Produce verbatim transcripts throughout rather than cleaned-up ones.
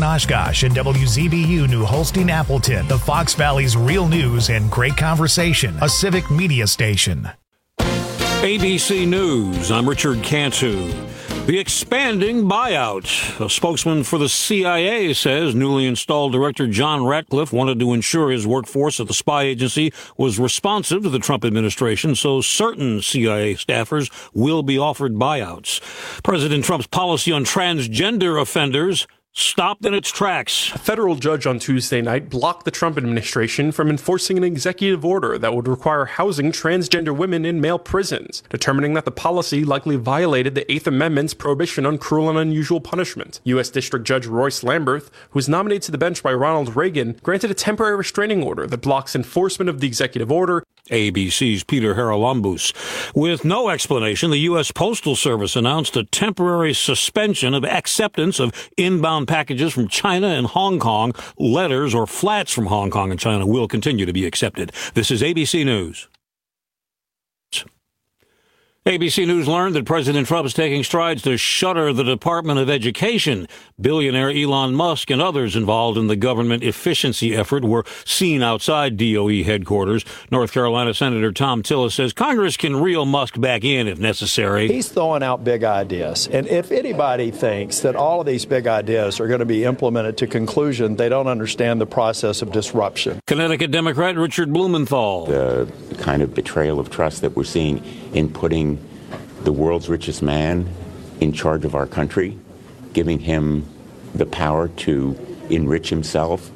Oshkosh and W Z B U New Holstein Appleton, the Fox Valley's real news and great conversation, a civic media station. A B C News, I'm Richard Cantu. The expanding buyout. A spokesman for the C I A says newly installed Director John Ratcliffe wanted to ensure his workforce at the spy agency was responsive to the Trump administration, so certain C I A staffers will be offered buyouts. President Trump's policy on transgender offenders stopped in its tracks. A federal judge on Tuesday night blocked the Trump administration from enforcing an executive order that would require housing transgender women in male prisons, determining that the policy likely violated the Eighth Amendment's prohibition on cruel and unusual punishment. U S District Judge Royce Lamberth, who was nominated to the bench by Ronald Reagan, granted a temporary restraining order that blocks enforcement of the executive order. A B C's Peter Haralambous. With no explanation, the U S Postal Service announced a temporary suspension of acceptance of inbound packages from China and Hong Kong. Letters or flats from Hong Kong and China will continue to be accepted. This is A B C News. A B C News learned that President Trump is taking strides to shutter the Department of Education. Billionaire Elon Musk and others involved in the government efficiency effort were seen outside D O E headquarters. North Carolina Senator Tom Tillis says Congress can reel Musk back in if necessary. He's throwing out big ideas. And if anybody thinks that all of these big ideas are going to be implemented to conclusion, they don't understand the process of disruption. Connecticut Democrat Richard Blumenthal. The kind of betrayal of trust that we're seeing in putting the world's richest man in charge of our country, giving him the power to enrich himself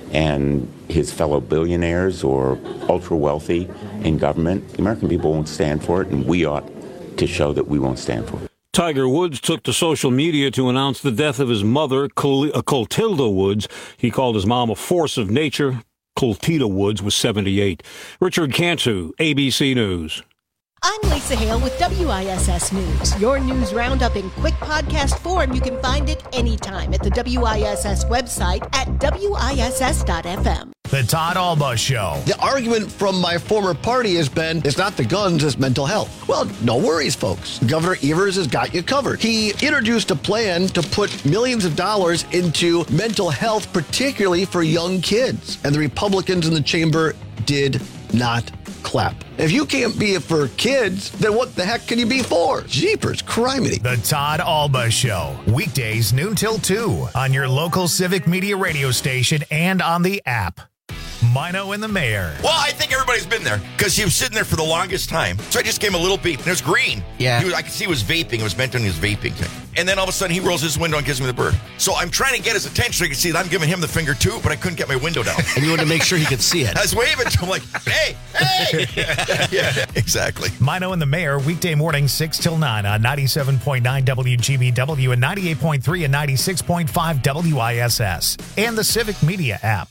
and his fellow billionaires or ultra-wealthy in government. The American people won't stand for it, and we ought to show that we won't stand for it. Tiger Woods took to social media to announce the death of his mother, Col- Clotilda Woods. He called his mom a force of nature. Clotilda Woods was seventy-eight. Richard Cantu, A B C News. I'm Lisa Hale with W I S S News. Your news roundup in quick podcast form. You can find it anytime at the W I S S website at W I S S dot F M. The Todd Alba Show. The argument from my former party has been, it's not the guns, it's mental health. Well, no worries, folks. Governor Evers has got you covered. He introduced a plan to put millions of dollars into mental health, particularly for young kids. And the Republicans in the chamber did not clap. If you can't be it for kids, then what the heck can you be for? Jeepers, criminy. The Todd Alba Show. Weekdays noon till two on your local civic media radio station and on the app. Mino and the Mayor. Well, I think everybody's been there because he was sitting there for the longest time. So I just gave him a little beep, and it was green. Yeah. He was, I could see he was vaping. It was meant on his vaping thing. And then all of a sudden, he rolls his window and gives me the bird. So I'm trying to get his attention so he can see that I'm giving him the finger too, but I couldn't get my window down. And you wanted to make sure he could see it. I was waving to him like, hey, hey. Yeah, exactly. Mino and the Mayor, weekday morning, six till nine on ninety-seven point nine W G B W and ninety-eight point three and ninety-six point five W I S S. And the Civic Media app.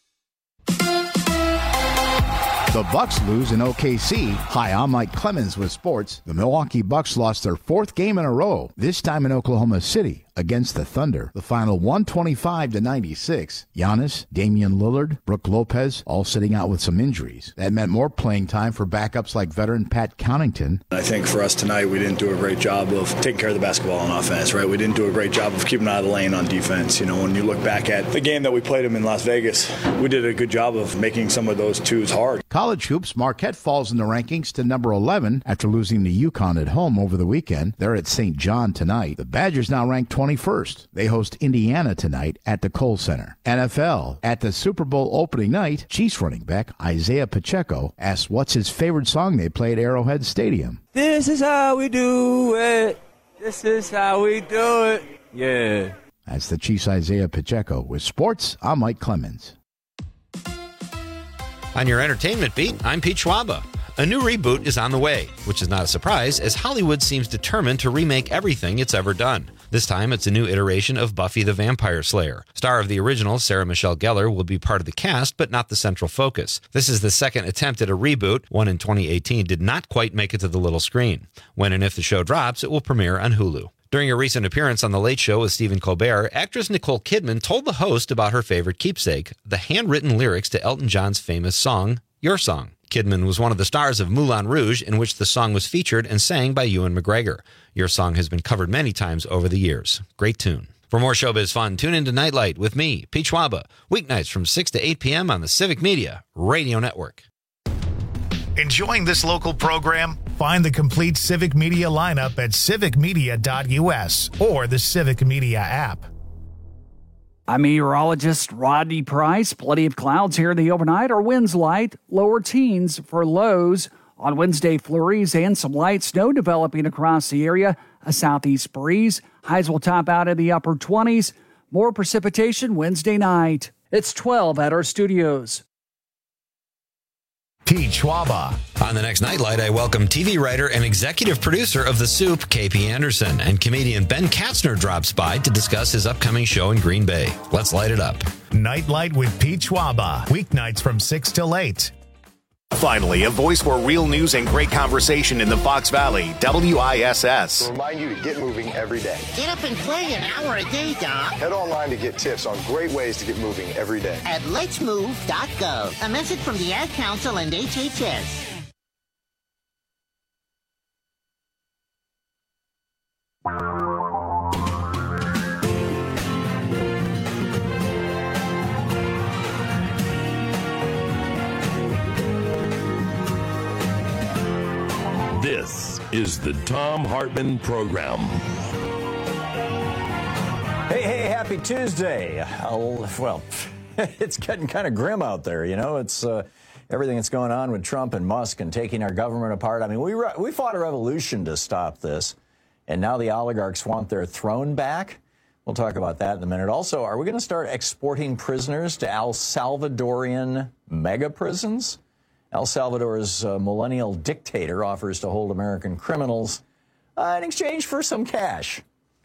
The Bucks lose in O K C. Hi, I'm Mike Clemens with sports. The Milwaukee Bucks lost their fourth game in a row, this time in Oklahoma City against the Thunder. The final one twenty-five to ninety-six. Giannis, Damian Lillard, Brook Lopez, all sitting out with some injuries. That meant more playing time for backups like veteran Pat Connaughton. I think for us tonight, we didn't do a great job of taking care of the basketball on offense, right? We didn't do a great job of keeping out of the lane on defense. You know, when you look back at the game that we played them in Las Vegas, we did a good job of making some of those twos hard. College hoops, Marquette falls in the rankings to number eleven after losing to UConn at home over the weekend. They're at Saint John tonight. The Badgers now ranked twenty-first. They host Indiana tonight at the Kohl Center. N F L, at the Super Bowl opening night, Chiefs running back Isaiah Pacheco asked what's his favorite song they play at Arrowhead Stadium. This is how we do it. This is how we do it. Yeah. That's the Chiefs' Isaiah Pacheco. With sports, I'm Mike Clemens. On your entertainment beat, I'm Pete Schwaba. A new reboot is on the way, which is not a surprise, as Hollywood seems determined to remake everything it's ever done. This time, it's a new iteration of Buffy the Vampire Slayer. Star of the original, Sarah Michelle Gellar, will be part of the cast, but not the central focus. This is the second attempt at a reboot. One in twenty eighteen did not quite make it to the little screen. When and if the show drops, it will premiere on Hulu. During a recent appearance on The Late Show with Stephen Colbert, actress Nicole Kidman told the host about her favorite keepsake, the handwritten lyrics to Elton John's famous song, Your Song. Kidman was one of the stars of Moulin Rouge, in which the song was featured and sang by Ewan McGregor. Your Song has been covered many times over the years. Great tune. For more showbiz fun, tune into Nightlight with me, Pete Schwaba, weeknights from six to eight p.m. on the Civic Media Radio Network. Enjoying this local program? Find the complete Civic Media lineup at civic media dot u s or the Civic Media app. I'm meteorologist Rodney Price. Plenty of clouds here in the overnight. Our winds light, lower teens for lows. On Wednesday, flurries and some light snow developing across the area. A southeast breeze. Highs will top out in the upper twenties. More precipitation Wednesday night. It's twelve at our studios. Pete Schwaba. On the next Nightlight, I welcome T V writer and executive producer of The Soup, K P Anderson, and comedian Ben Katzner drops by to discuss his upcoming show in Green Bay. Let's light it up. Nightlight with Pete Schwaba. Weeknights from six till eight. Finally, a voice for real news and great conversation in the Fox Valley, W I S S. To remind you to get moving every day. Get up and play an hour a day, Doc. Head online to get tips on great ways to get moving every day. At lets move dot gov. A message from the Ad Council and H H S. This is the Thom Hartmann Program. Hey, hey, happy Tuesday. I'll, well, it's getting kind of grim out there, you know. It's uh, everything that's going on with Trump and Musk and taking our government apart. I mean, we, re- we fought a revolution to stop this, and now the oligarchs want their throne back. We'll talk about that in a minute. Also, are we going to start exporting prisoners to El Salvadorian mega prisons? El Salvador's uh, millennial dictator offers to hold American criminals uh, in exchange for some cash.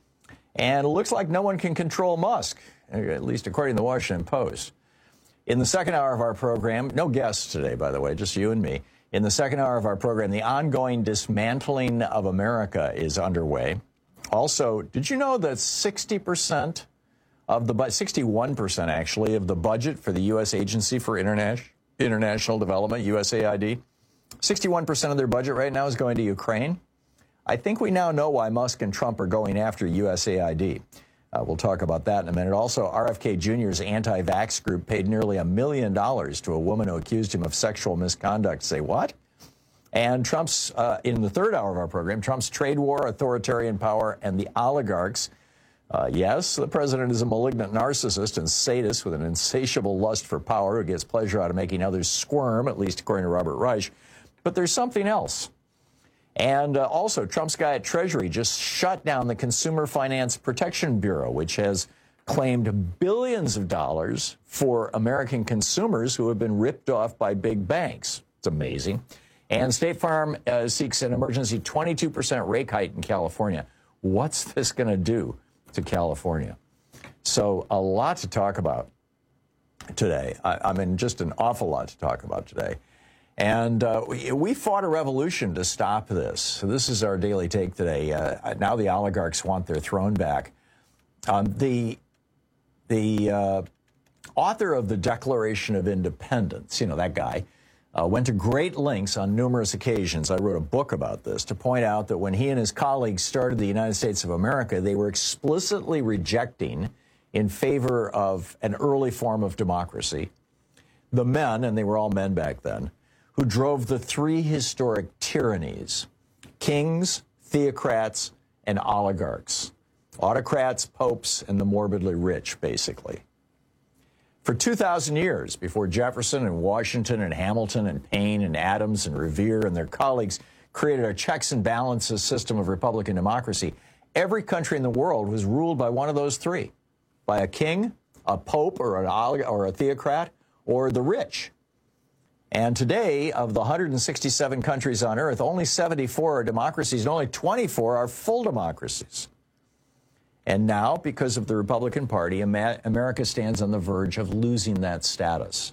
And it looks like no one can control Musk, at least according to the Washington Post. In the second hour of our program, no guests today, by the way, just you and me. In the second hour of our program, the ongoing dismantling of America is underway. Also, did you know that sixty percent of the, sixty-one percent actually, of the budget for the U S Agency for International International Development, U S A I D, sixty-one percent of their budget right now is going to Ukraine. I think we now know why Musk and Trump are going after U S A I D. Uh, we'll talk about that in a minute. Also, R F K Junior's anti-vax group paid nearly a million dollars to a woman who accused him of sexual misconduct. Say what? And Trump's, uh, in the third hour of our program, Trump's trade war, authoritarian power, and the oligarchs. Uh, yes, the president is a malignant narcissist and sadist with an insatiable lust for power who gets pleasure out of making others squirm, at least according to Robert Reich. But there's something else. And uh, also, Trump's guy at Treasury just shut down the Consumer Finance Protection Bureau, which has claimed billions of dollars for American consumers who have been ripped off by big banks. It's amazing. And State Farm uh, seeks an emergency twenty-two percent rate hike in California. What's this going to do to California? So a lot to talk about today. I, I mean, just an awful lot to talk about today. And uh, we, we fought a revolution to stop this. So this is our daily take today. Uh, now the oligarchs want their throne back. Um, the the uh, author of the Declaration of Independence, you know, that guy, uh, went to great lengths on numerous occasions. I wrote a book about this to point out that when he and his colleagues started the United States of America, they were explicitly rejecting, in favor of an early form of democracy, the men, and they were all men back then, who drove the three historic tyrannies: kings, theocrats, and oligarchs. Autocrats, popes, and the morbidly rich, basically. For two thousand years, before Jefferson and Washington and Hamilton and Paine and Adams and Revere and their colleagues created a checks and balances system of republican democracy, every country in the world was ruled by one of those three: by a king, a pope, or an olig- or a theocrat, or the rich. And today, of the one hundred sixty-seven countries on earth, only seventy-four are democracies, and only twenty-four are full democracies. And now, because of the Republican Party, America stands on the verge of losing that status.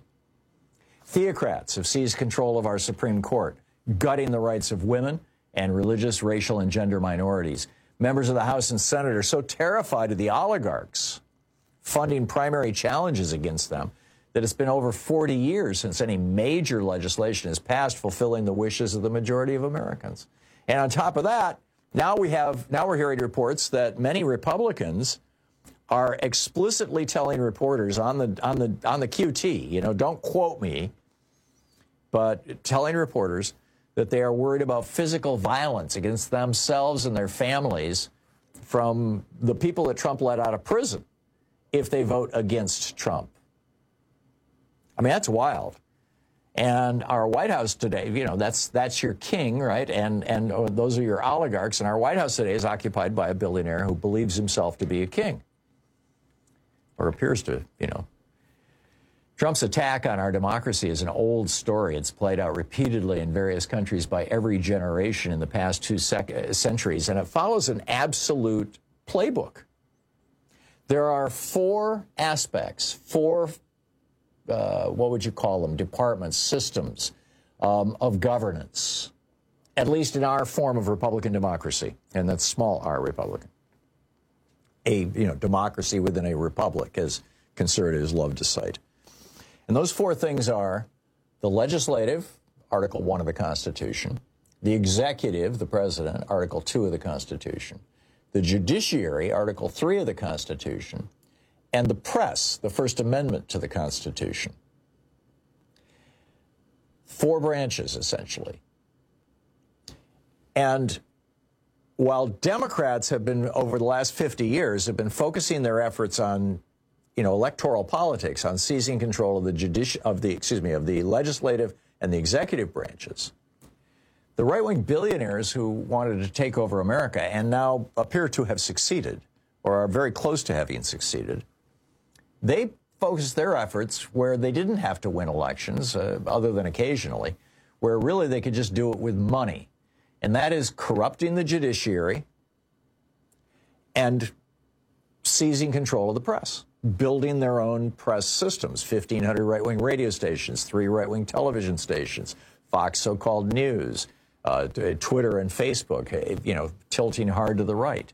Theocrats have seized control of our Supreme Court, gutting the rights of women and religious, racial, and gender minorities. Members of the House and Senate are so terrified of the oligarchs funding primary challenges against them that it's been over forty years since any major legislation has passed fulfilling the wishes of the majority of Americans. And on top of that, now we have now we're hearing reports that many Republicans are explicitly telling reporters on the on the on the Q T, you know, don't quote me, but telling reporters that they are worried about physical violence against themselves and their families from the people that Trump let out of prison if they vote against Trump. I mean, that's wild. And our White House today, you know, that's that's your king, right? And and oh, those are your oligarchs. And our White House today is occupied by a billionaire who believes himself to be a king, or appears to, you know. Trump's attack on our democracy is an old story. It's played out repeatedly in various countries by every generation in the past two sec- centuries, and it follows an absolute playbook. There are four aspects, four Uh, what would you call them, departments, systems um, of governance, at least in our form of Republican democracy, and that's small r Republican. A you know democracy within a republic, as conservatives love to cite. And those four things are the legislative, Article one of the Constitution, the executive, the president, Article two of the Constitution, the judiciary, Article three of the Constitution, and the press, the First Amendment to the Constitution. Four branches, essentially. And while Democrats have been, over the last fifty years, have been focusing their efforts on, you know, electoral politics, on seizing control of the judici- of the, excuse me, of the legislative and the executive branches, the right-wing billionaires who wanted to take over America and now appear to have succeeded, or are very close to having succeeded, they focused their efforts where they didn't have to win elections, uh, other than occasionally, where really they could just do it with money. And that is corrupting the judiciary and seizing control of the press, building their own press systems, fifteen hundred right-wing radio stations, three right-wing television stations, Fox so-called news, uh, Twitter and Facebook, you know, tilting hard to the right.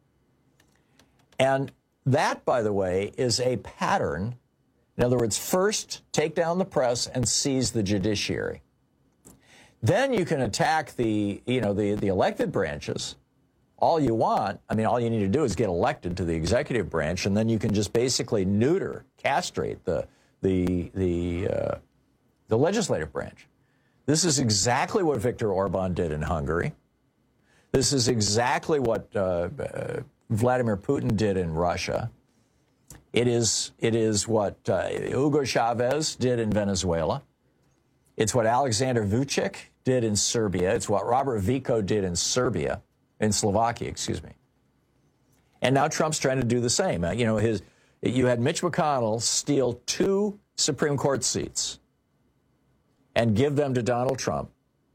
And that, by the way, is a pattern. In other words, first take down the press and seize the judiciary. Then you can attack the, you know, the, the elected branches all you want. I mean, all you need to do is get elected to the executive branch, and then you can just basically neuter, castrate the the the uh, the legislative branch. This is exactly what Viktor Orban did in Hungary. This is exactly what uh, uh, Vladimir Putin did in Russia. It is it is what uh, Hugo Chavez did in Venezuela. It's what Alexander Vučić did in Serbia. It's what Robert Fico did in Serbia, in Slovakia, excuse me. And now Trump's trying to do the same. Uh, you know, his you had Mitch McConnell steal two Supreme Court seats and give them to Donald Trump.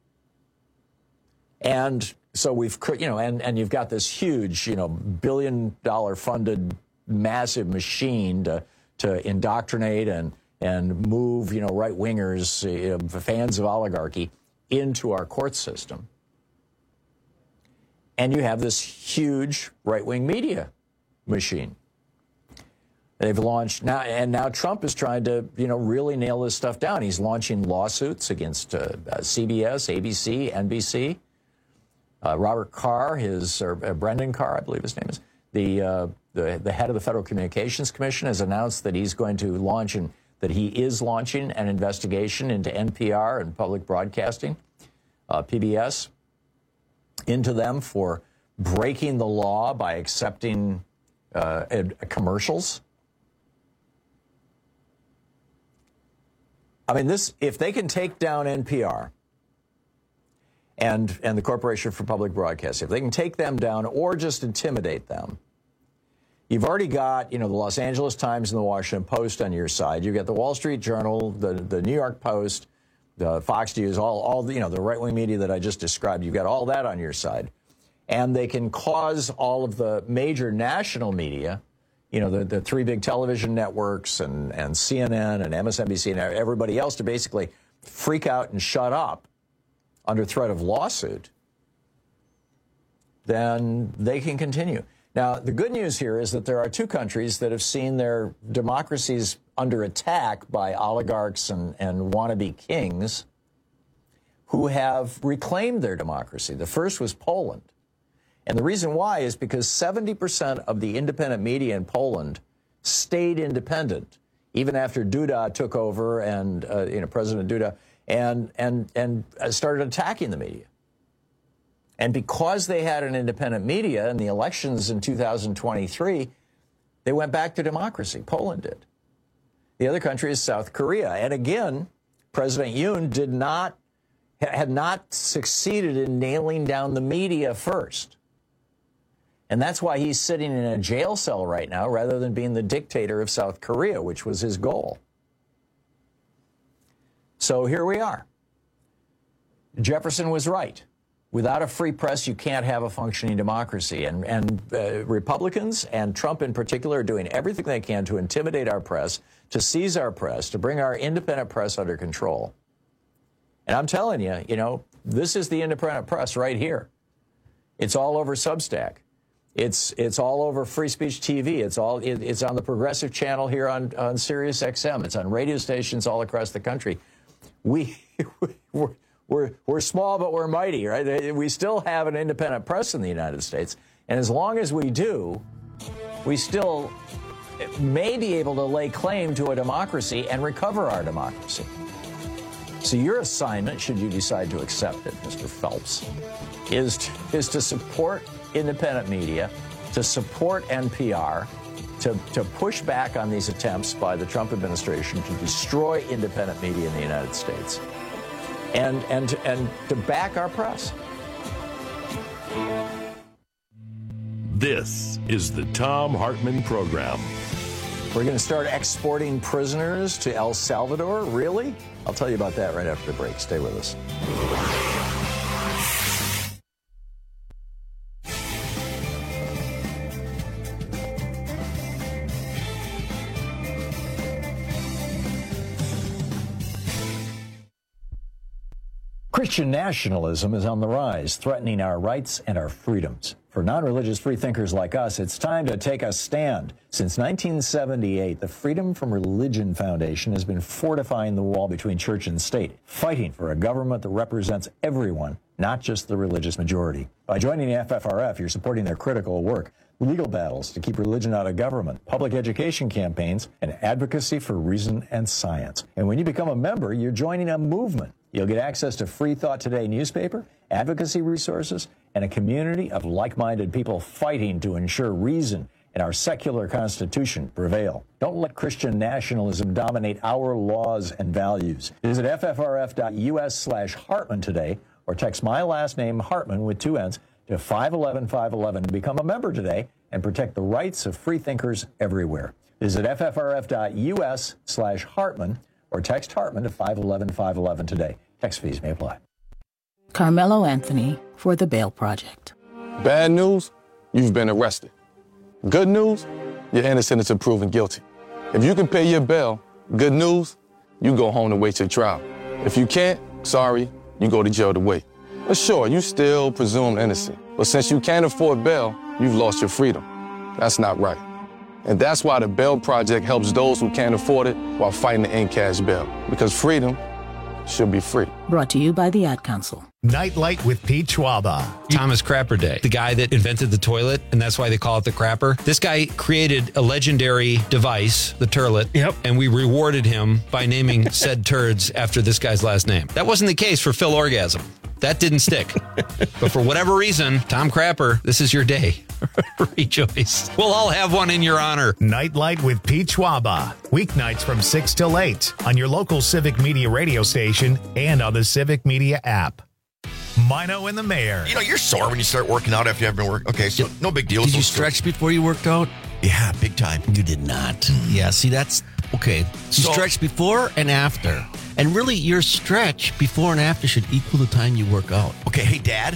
And so we've, you know, and, and you've got this huge, you know, billion dollar funded massive machine to, to indoctrinate and, and move, you know, right wingers, you know, fans of oligarchy into our court system. And you have this huge right wing media machine. They've launched now, and now Trump is trying to, you know, really nail this stuff down. He's launching lawsuits against uh, uh, C B S, A B C, N B C. Uh, Robert Carr, his or uh, Brendan Carr, I believe his name is, the, uh, the the head of the Federal Communications Commission, has announced that he's going to launch and that he is launching an investigation into N P R and public broadcasting, uh, P B S, into them for breaking the law by accepting uh, ed- commercials. I mean, this if they can take down N P R. And, and the Corporation for Public Broadcasting, if they can take them down or just intimidate them, you've already got, you know, the Los Angeles Times and the Washington Post on your side. You've got the Wall Street Journal, the, the New York Post, the Fox News, all, all the, you know, the right-wing media that I just described. You've got all that on your side. And they can cause all of the major national media, you know, the, the three big television networks and, and C N N and M S N B C and everybody else to basically freak out and shut up under threat of lawsuit, then they can continue. Now, the good news here is that there are two countries that have seen their democracies under attack by oligarchs and, and wannabe kings who have reclaimed their democracy. The first was Poland. And the reason why is because seventy percent of the independent media in Poland stayed independent, even after Duda took over and, uh, you know, President Duda, and, and, and started attacking the media. And because they had an independent media in the elections in two thousand twenty-three, they went back to democracy. Poland did. The other country is South Korea. And again, President Yoon did not, had not succeeded in nailing down the media first. And that's why he's sitting in a jail cell right now rather than being the dictator of South Korea, which was his goal. So here we are. Jefferson was right. Without a free press, you can't have a functioning democracy. And, and uh, Republicans, and Trump in particular, are doing everything they can to intimidate our press, to seize our press, to bring our independent press under control. And I'm telling you, you know, this is the independent press right here. It's all over Substack. It's it's all over Free Speech T V. It's all it, it's on the Progressive Channel here on, on Sirius X M. It's on radio stations all across the country. We... we're, We're, we're small, but we're mighty, right? We still have an independent press in the United States. And as long as we do, we still may be able to lay claim to a democracy and recover our democracy. So your assignment, should you decide to accept it, Mister Phelps, is to, is to support independent media, to support N P R, to, to push back on these attempts by the Trump administration to destroy independent media in the United States. And, and, and to back our press. This is the Thom Hartmann Program. We're going to start exporting prisoners to El Salvador? Really? I'll tell you about that right after the break. Stay with us. Christian nationalism is on the rise, threatening our rights and our freedoms. For non-religious freethinkers like us, it's time to take a stand. Since nineteen seventy-eight, the Freedom from Religion Foundation has been fortifying the wall between church and state, fighting for a government that represents everyone, not just the religious majority. By joining the F F R F, you're supporting their critical work, legal battles to keep religion out of government, public education campaigns, and advocacy for reason and science. And when you become a member, you're joining a movement. You'll get access to Free Thought Today newspaper, advocacy resources, and a community of like-minded people fighting to ensure reason and our secular constitution prevail. Don't let Christian nationalism dominate our laws and values. Visit ffrf.us slash Hartman today, or text my last name, Hartman, with two N's, to five one one five one one to become a member today and protect the rights of freethinkers everywhere. Visit ffrf.us slash Hartman, or text Hartman to five one one five one one today. Text fees may apply. Carmelo Anthony for the Bail Project. Bad news, you've been arrested. Good news, you're innocent until proven guilty. If you can pay your bail, good news, you go home to wait your trial. If you can't, sorry, you go to jail to wait. But sure, you still presumed innocent. But since you can't afford bail, you've lost your freedom. That's not right. And that's why the Bail Project helps those who can't afford it while fighting to end cash bail. Because freedom should be free. Brought to you by the Ad Council. Nightlight with Pete Schwaba. Thomas Crapper Day, the guy that invented the toilet, and that's why they call it the crapper. This guy created a legendary device, the turlet, yep. And we rewarded him by naming said turds after this guy's last name. That wasn't the case for Phil Orgasm. That didn't stick. But for whatever reason, Tom Crapper, this is your day. Rejoice. We'll all have one in your honor. Nightlight with Pete Schwaba. Weeknights from six till eight on your local Civic Media radio station and on the Civic Media app. Mino and the Mayor. You know, you're sore when you start working out after you have been working. Okay, so no big deal. Did so you stretch so. before you worked out? Yeah, big time. You did not. Mm-hmm. Yeah, see, that's okay. You so, stretch before and after. And really, your stretch before and after should equal the time you work out. Okay, hey, Dad.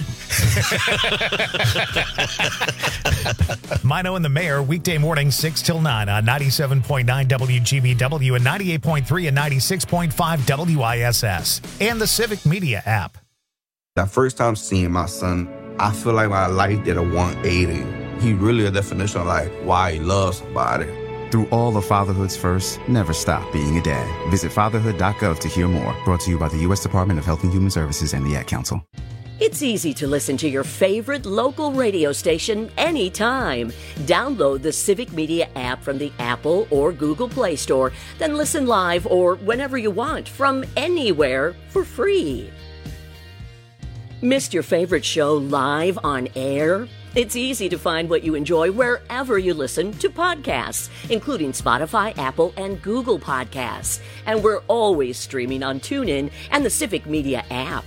Mino and the Mayor, weekday morning, six till nine on ninety-seven point nine W G B W and ninety-eight point three and ninety-six point five W I S S and the Civic Media app. That first time seeing my son, I feel like my life did a one eighty. He really a definition of like why he loves somebody. Through all of fatherhood's first, never stop being a dad. Visit fatherhood dot gov to hear more. Brought to you by the U S Department of Health and Human Services and the Ad Council. It's easy to listen to your favorite local radio station anytime. Download the Civic Media app from the Apple or Google Play Store, then listen live or whenever you want from anywhere for free. Missed your favorite show live on air? It's easy to find what you enjoy wherever you listen to podcasts, including Spotify, Apple, and Google Podcasts. And we're always streaming on TuneIn and the Civic Media app.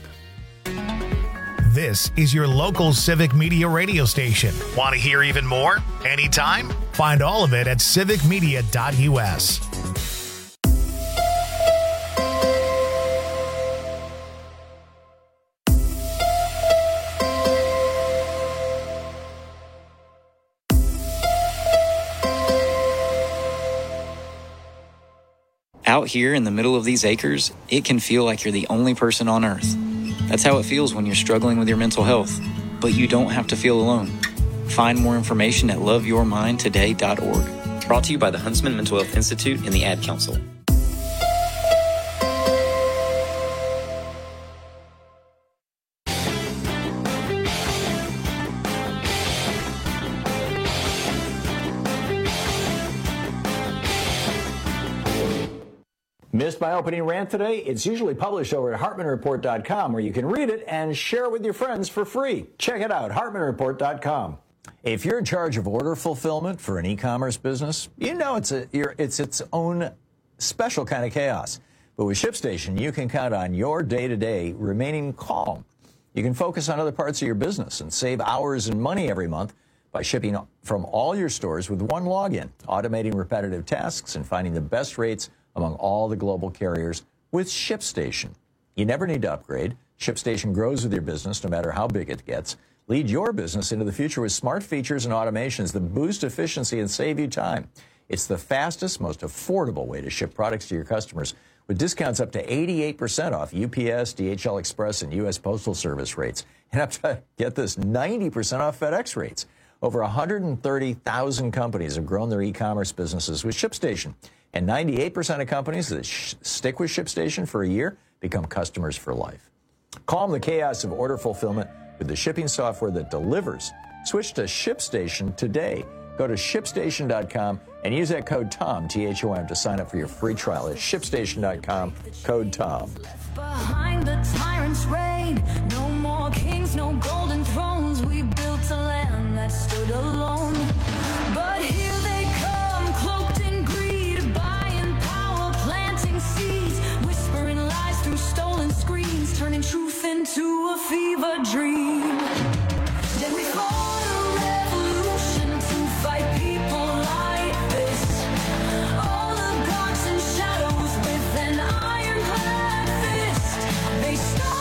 This is your local Civic Media radio station. Want to hear even more? Anytime? Find all of it at civic media dot u s. Out here in the middle of these acres, it can feel like you're the only person on Earth. That's how it feels when you're struggling with your mental health. But you don't have to feel alone. Find more information at love your mind today dot org. Brought to you by the Huntsman Mental Health Institute and the Ad Council. Missed my opening rant today? It's usually published over at hartman report dot com, where you can read it and share it with your friends for free. Check it out, hartman report dot com. If you're in charge of order fulfillment for an e-commerce business, you know it's a, you're, it's its own special kind of chaos. But with ShipStation, you can count on your day-to-day remaining calm. You can focus on other parts of your business and save hours and money every month by shipping from all your stores with one login, automating repetitive tasks and finding the best rates among all the global carriers with ShipStation. You never need to upgrade. ShipStation grows with your business no matter how big it gets. Lead your business into the future with smart features and automations that boost efficiency and save you time. It's the fastest, most affordable way to ship products to your customers, with discounts up to eighty-eight percent off U P S, D H L Express, and U S Postal Service rates. And up to, get this, ninety percent off FedEx rates. Over one hundred thirty thousand companies have grown their e-commerce businesses with ShipStation. And ninety-eight percent of companies that sh- stick with ShipStation for a year become customers for life. Calm the chaos of order fulfillment with the shipping software that delivers. Switch to ShipStation today. Go to ship station dot com and use that code TOM, T H O M, to sign up for your free trial at ship station dot com, code TOM. Behind the tyrant's reign, no more kings, no golden thrones. We built a land that stood alone. But here they come, cloaked in greed, buying power, planting seeds, whispering lies through stolen screens, turning truth into a fever dream. Then we fought a revolution to fight people like this. All the gods and shadows with an ironclad fist. They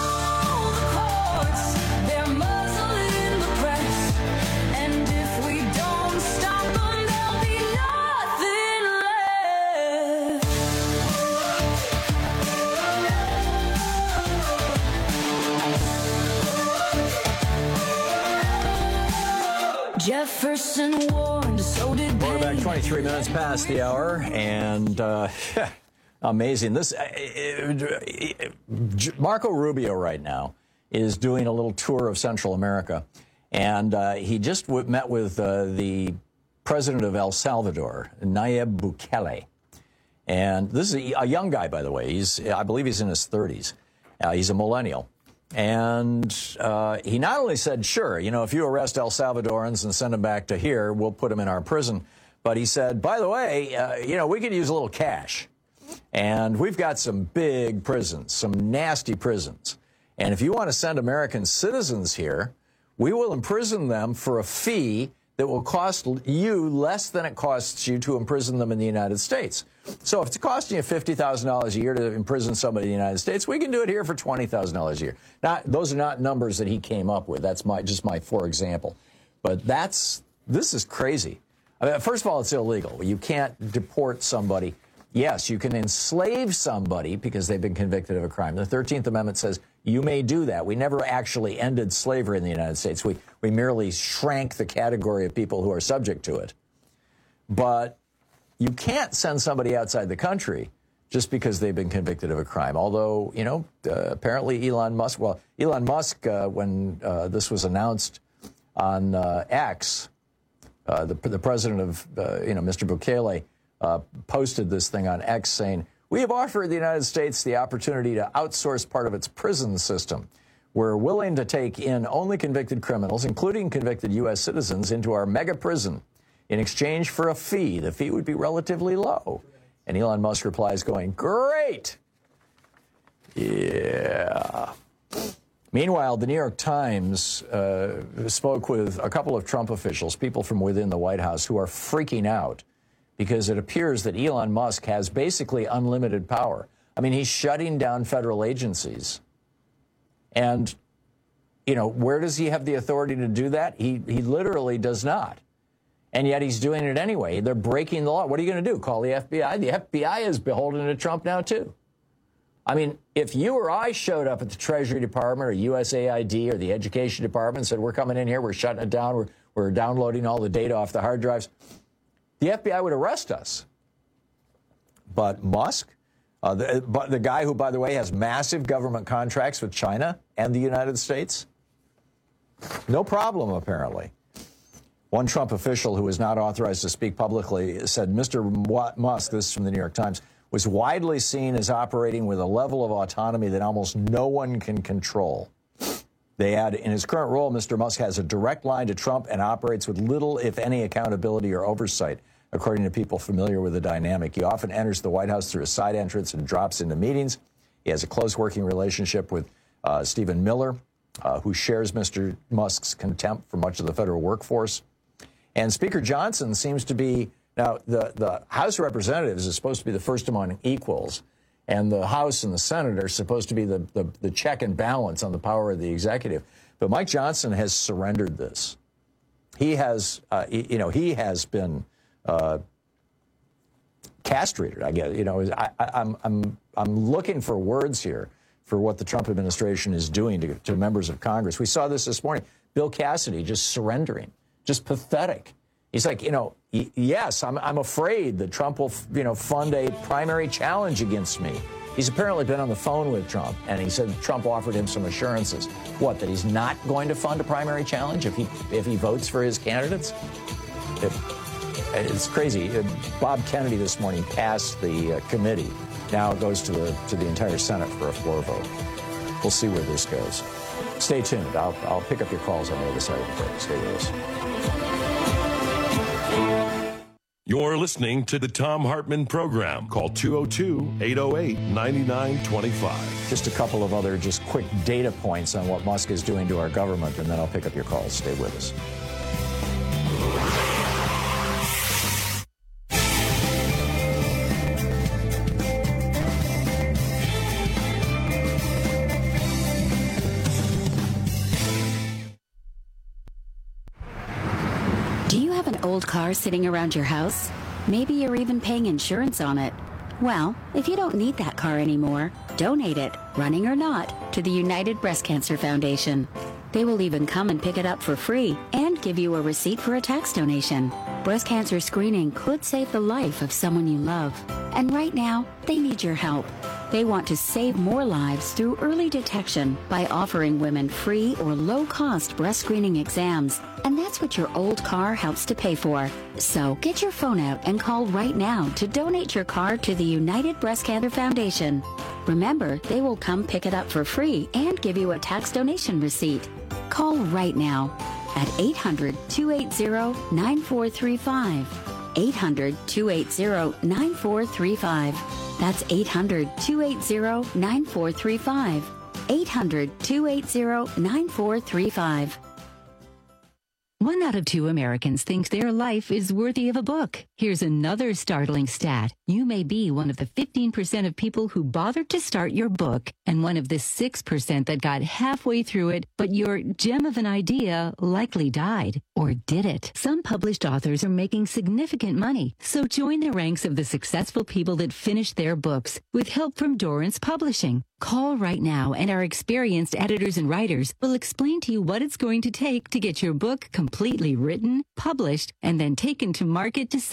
stole the courts, they're muzzling the press. And if we don't stop them, there'll be nothing left. Jefferson warned, so did We're back twenty-three minutes past the hour, and uh, amazing. This uh, uh, Marco Rubio right now is doing a little tour of Central America, and uh, he just w- met with uh, the president of El Salvador, Nayib Bukele. And this is a, a young guy, by the way. He's, I believe he's in his thirties. Uh, he's a millennial. And uh, he not only said, sure, you know, if you arrest El Salvadorans and send them back to here, we'll put them in our prison. But he said, by the way, uh, you know, we could use a little cash. And we've got some big prisons, some nasty prisons. And if you want to send American citizens here, we will imprison them for a fee that will cost you less than it costs you to imprison them in the United States. So if it's costing you fifty thousand dollars a year to imprison somebody in the United States, we can do it here for twenty thousand dollars a year. Now, those are not numbers that he came up with. That's my just my for example. But that's this is crazy. I mean, first of all, it's illegal. You can't deport somebody. Yes, you can enslave somebody because they've been convicted of a crime. The thirteenth Amendment says you may do that. We never actually ended slavery in the United States. We, we merely shrank the category of people who are subject to it. But you can't send somebody outside the country just because they've been convicted of a crime. Although, you know, uh, apparently Elon Musk, well, Elon Musk, uh, when uh, this was announced on uh, X, uh, the, the president of, uh, you know, Mister Bukele, uh, posted this thing on X saying, "We have offered the United States the opportunity to outsource part of its prison system. We're willing to take in only convicted criminals, including convicted U S citizens, into our mega prison in exchange for a fee. The fee would be relatively low." And Elon Musk replies going, "Great." Yeah. Meanwhile, the New York Times uh, spoke with a couple of Trump officials, people from within the White House, who are freaking out because it appears that Elon Musk has basically unlimited power. I mean, he's shutting down federal agencies. And, you know, where does he have the authority to do that? He, he literally does not. And yet he's doing it anyway. They're breaking the law. What are you going to do? Call the F B I? The F B I is beholden to Trump now, too. I mean, if you or I showed up at the Treasury Department or U S A I D or the Education Department and said, "We're coming in here, we're shutting it down, we're, we're downloading all the data off the hard drives," the F B I would arrest us. But Musk, uh, the, but the guy who, by the way, has massive government contracts with China and the United States, no problem, apparently. One Trump official who is not authorized to speak publicly said Mister Musk, this is from the New York Times, was widely seen as operating with a level of autonomy that almost no one can control. They add, in his current role, Mister Musk has a direct line to Trump and operates with little, if any, accountability or oversight, according to people familiar with the dynamic. He often enters the White House through a side entrance and drops into meetings. He has a close working relationship with uh, Stephen Miller, uh, who shares Mister Musk's contempt for much of the federal workforce. And Speaker Johnson seems to be, now, the, the House of Representatives is supposed to be the first among equals, and the House and the Senate are supposed to be the, the, the check and balance on the power of the executive. But Mike Johnson has surrendered this. He has, uh, he, you know, he has been uh, castrated, I guess. You know, I, I, I'm, I'm, I'm looking for words here for what the Trump administration is doing to, to members of Congress. We saw this this morning. Bill Cassidy just surrendering, just pathetic. He's like, you know, y- yes, I'm, I'm afraid that Trump will, you know, fund a primary challenge against me. He's apparently been on the phone with Trump, and he said Trump offered him some assurances. What, that he's not going to fund a primary challenge if he if he votes for his candidates? It, it's crazy. Bob Kennedy this morning passed the uh, committee. Now it goes to the to the entire Senate for a floor vote. We'll see where this goes. Stay tuned. I'll, I'll pick up your calls on the other side of the break. Stay with us. You're listening to the Thom Hartmann Program. Call two oh two, eight oh eight, nine nine two five. Just a couple of other just quick data points on what Musk is doing to our government, and then I'll pick up your calls. Stay with us. Old car sitting around your house? Maybe you're even paying insurance on it. Well, if you don't need that car anymore, donate it, running or not, to the United Breast Cancer Foundation. They will even come and pick it up for free and give you a receipt for a tax donation. Breast cancer screening could save the life of someone you love. And right now, they need your help. They want to save more lives through early detection by offering women free or low-cost breast screening exams. And that's what your old car helps to pay for. So get your phone out and call right now to donate your car to the United Breast Cancer Foundation. Remember, they will come pick it up for free and give you a tax donation receipt. Call right now at eight hundred, two eight zero, nine four three five. eight hundred, two eight zero, nine four three five. That's eight hundred, two eight zero, nine four three five. eight hundred, two eight zero, nine four three five. One out of two Americans thinks their life is worthy of a book. Here's another startling stat. You may be one of the fifteen percent of people who bothered to start your book, and one of the six percent that got halfway through it, but your gem of an idea likely died. Or did it? Some published authors are making significant money, so join the ranks of the successful people that finished their books with help from Dorrance Publishing. Call right now, and our experienced editors and writers will explain to you what it's going to take to get your book completely written, published, and then taken to market to sell it.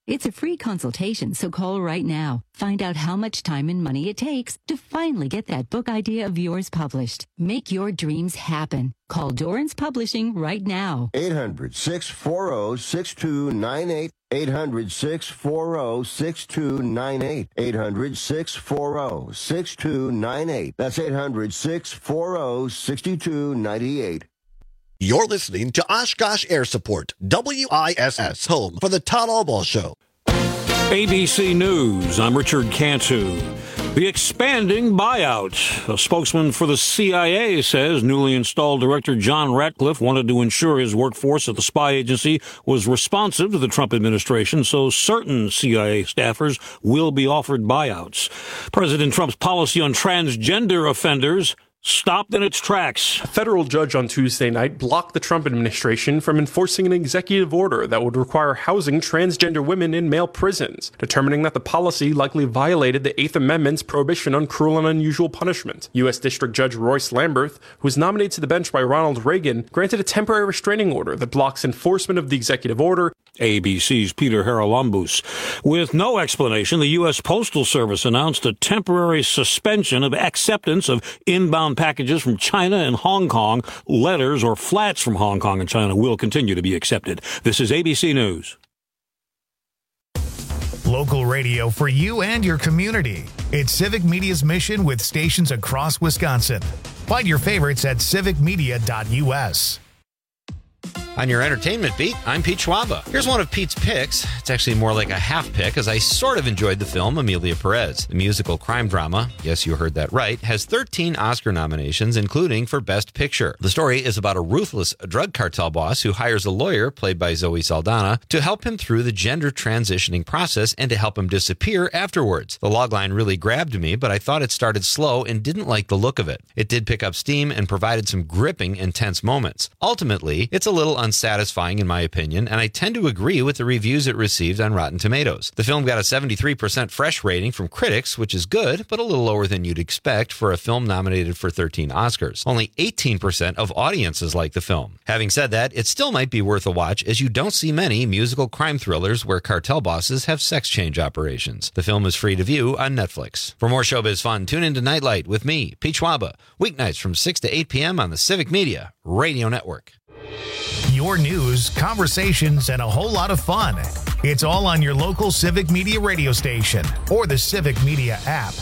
It's a free consultation, so call right now. Find out how much time and money it takes to finally get that book idea of yours published. Make your dreams happen. Call Dorrance Publishing right now. eight hundred, six four zero, six two nine eight. eight hundred, six four zero, six two nine eight. eight hundred, six four zero, six two nine eight. That's eight hundred, six four zero, six two nine eight. You're listening to Oshkosh Air Support, W I S S, home for the Todd Albaugh Show. A B C News, I'm Richard Cantu. The expanding buyout. A spokesman for the C I A says newly installed Director John Ratcliffe wanted to ensure his workforce at the spy agency was responsive to the Trump administration, so certain C I A staffers will be offered buyouts. President Trump's policy on transgender offenders stopped in its tracks. A federal judge on Tuesday night blocked the Trump administration from enforcing an executive order that would require housing transgender women in male prisons, determining that the policy likely violated the Eighth Amendment's prohibition on cruel and unusual punishment. U S District Judge Royce Lamberth, who was nominated to the bench by Ronald Reagan, granted a temporary restraining order that blocks enforcement of the executive order. A B C's Peter Haralambous. With no explanation, the U S Postal Service announced a temporary suspension of acceptance of inbound packages from China and Hong Kong. Letters or flats from Hong Kong and China will continue to be accepted. This is A B C News. Local radio for you and your community. It's Civic Media's mission with stations across Wisconsin. Find your favorites at civic media dot U S. On your entertainment beat, I'm Pete Schwaba. Here's one of Pete's picks. It's actually more like a half pick, as I sort of enjoyed the film Amelia Perez. The musical crime drama, yes, you heard that right, has thirteen Oscar nominations, including for Best Picture. The story is about a ruthless drug cartel boss who hires a lawyer, played by Zoe Saldana, to help him through the gender transitioning process and to help him disappear afterwards. The logline really grabbed me, but I thought it started slow and didn't like the look of it. It did pick up steam and provided some gripping, intense moments. Ultimately, it's a little unsatisfying in my opinion, and I tend to agree with the reviews it received on Rotten Tomatoes. The film got a seventy-three percent fresh rating from critics, which is good, but a little lower than you'd expect for a film nominated for thirteen Oscars. Only eighteen percent of audiences like the film. Having said that, it still might be worth a watch, as you don't see many musical crime thrillers where cartel bosses have sex change operations. The film is free to view on Netflix. For more showbiz fun, tune into Nightlight with me, Pete Schwaba, weeknights from six to eight p.m. on the Civic Media Radio Network. Your news, conversations, and a whole lot of fun. It's all on your local Civic Media radio station or the Civic Media app.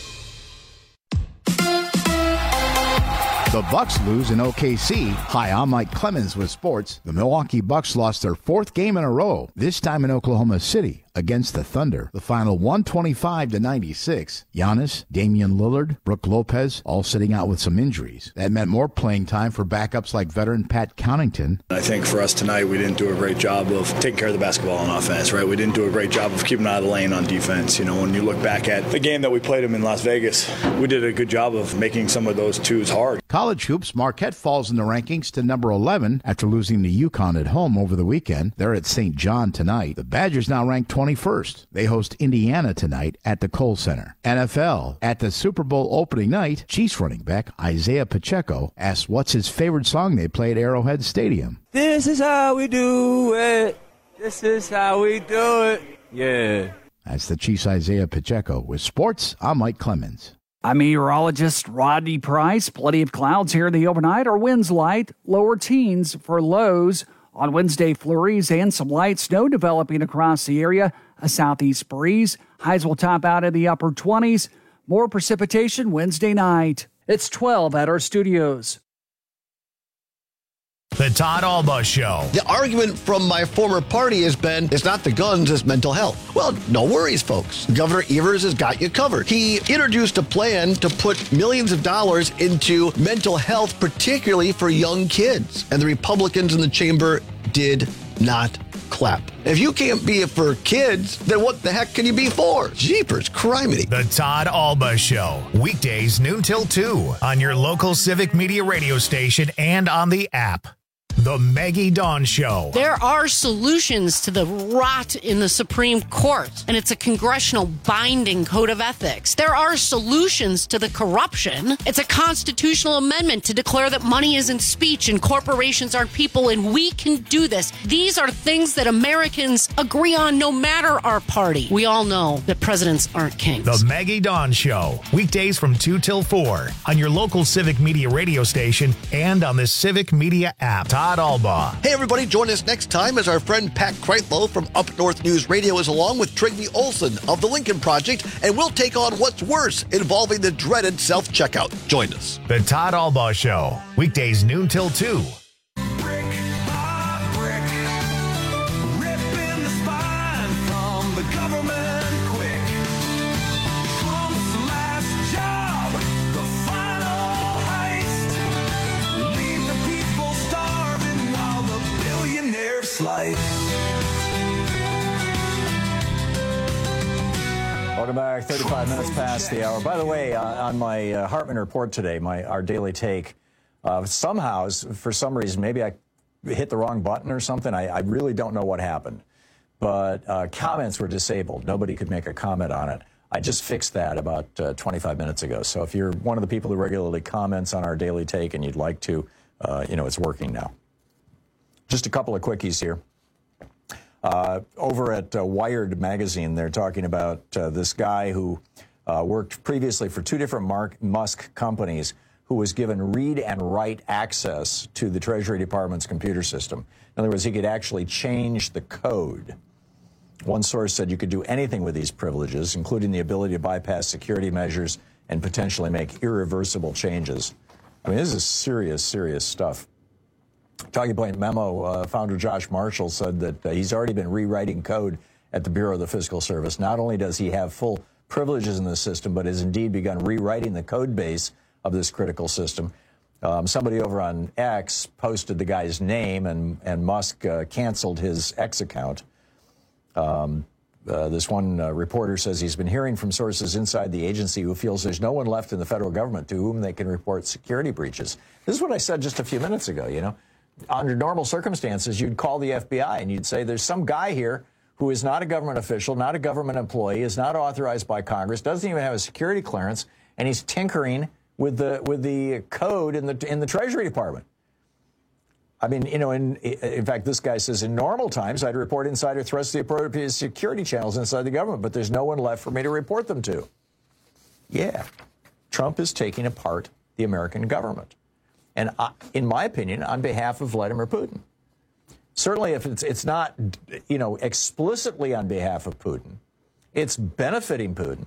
The Bucks lose in O K C. Hi, I'm Mike Clemens with sports. The Milwaukee Bucks lost their fourth game in a row, this time in Oklahoma City against the Thunder. The final one twenty-five to ninety-six. Giannis, Damian Lillard, Brook Lopez, all sitting out with some injuries. That meant more playing time for backups like veteran Pat Connaughton. I think for us tonight, we didn't do a great job of taking care of the basketball on offense, right? We didn't do a great job of keeping out of the lane on defense. You know, when you look back at the game that we played them in Las Vegas, we did a good job of making some of those twos hard. College hoops, Marquette falls in the rankings to number eleven after losing to UConn at home over the weekend. They're at Saint John tonight. The Badgers now ranked twenty-first. They host Indiana tonight at the Kohl Center. N F L, at the Super Bowl opening night, Chiefs running back Isaiah Pacheco asked what's his favorite song they play at Arrowhead Stadium. This is how we do it. This is how we do it. Yeah. That's the Chiefs' Isaiah Pacheco. With sports, I'm Mike Clemens. I'm meteorologist Rodney Price. Plenty of clouds here in the overnight. Our winds light, lower teens for lows. On Wednesday, flurries and some light snow developing across the area. A southeast breeze. Highs will top out in the upper twenties. More precipitation Wednesday night. It's twelve at our studios. The Todd Albaugh Show. The argument from my former party has been, it's not the guns, it's mental health. Well, no worries, folks. Governor Evers has got you covered. He introduced a plan to put millions of dollars into mental health, particularly for young kids. And the Republicans in the chamber did not clap. If you can't be it for kids, then what the heck can you be for? Jeepers, criminy. The Todd Albaugh Show. Weekdays noon till two on your local Civic Media radio station and on the app. The Maggie Dawn Show. There are solutions to the rot in the Supreme Court, and it's a congressional binding code of ethics. There are solutions to the corruption. It's a constitutional amendment to declare that money isn't speech and corporations aren't people, and we can do this. These are things that Americans agree on no matter our party. We all know that presidents aren't kings. The Maggie Dawn Show. Weekdays from two till four on your local Civic Media radio station and on the Civic Media app. Todd Albaugh. Hey, everybody, join us next time as our friend Pat Kreitlow from Up North News Radio is along with Trygve Olsen of the Lincoln Project, and we'll take on what's worse involving the dreaded self-checkout. Join us. The Todd Albaugh Show. Weekdays noon till two. Life. Welcome back. thirty-five minutes past the hour. By the way, uh, on my uh, Hartman report today, my our daily take, uh, somehow, for some reason, maybe I hit the wrong button or something. I, I really don't know what happened. But uh, comments were disabled. Nobody could make a comment on it. I just fixed that about uh, twenty-five minutes ago. So if you're one of the people who regularly comments on our daily take and you'd like to, uh, you know, it's working now. Just a couple of quickies here. Uh, over at uh, Wired magazine, they're talking about uh, this guy who uh, worked previously for two different Mark Musk companies who was given read and write access to the Treasury Department's computer system. In other words, he could actually change the code. One source said you could do anything with these privileges, including the ability to bypass security measures and potentially make irreversible changes. I mean, this is serious, serious stuff. Talking Point Memo uh, founder Josh Marshall said that uh, he's already been rewriting code at the Bureau of the Fiscal Service. Not only does he have full privileges in the system, but has indeed begun rewriting the code base of this critical system. Um, somebody over on X posted the guy's name, and, and Musk uh, canceled his X account. Um, uh, this one uh, reporter says he's been hearing from sources inside the agency who feels there's no one left in the federal government to whom they can report security breaches. This is what I said just a few minutes ago, you know. Under normal circumstances, you'd call the F B I and you'd say, there's some guy here who is not a government official, not a government employee, is not authorized by Congress, doesn't even have a security clearance, and he's tinkering with the with the code in the in the Treasury Department. I mean, you know, in in fact, this guy says, in normal times, I'd report insider threats to the appropriate security channels inside the government, but there's no one left for me to report them to. Yeah, Trump is taking apart the American government. And I, in my opinion, on behalf of Vladimir Putin. Certainly if it's, it's not, you know, explicitly on behalf of Putin, it's benefiting Putin.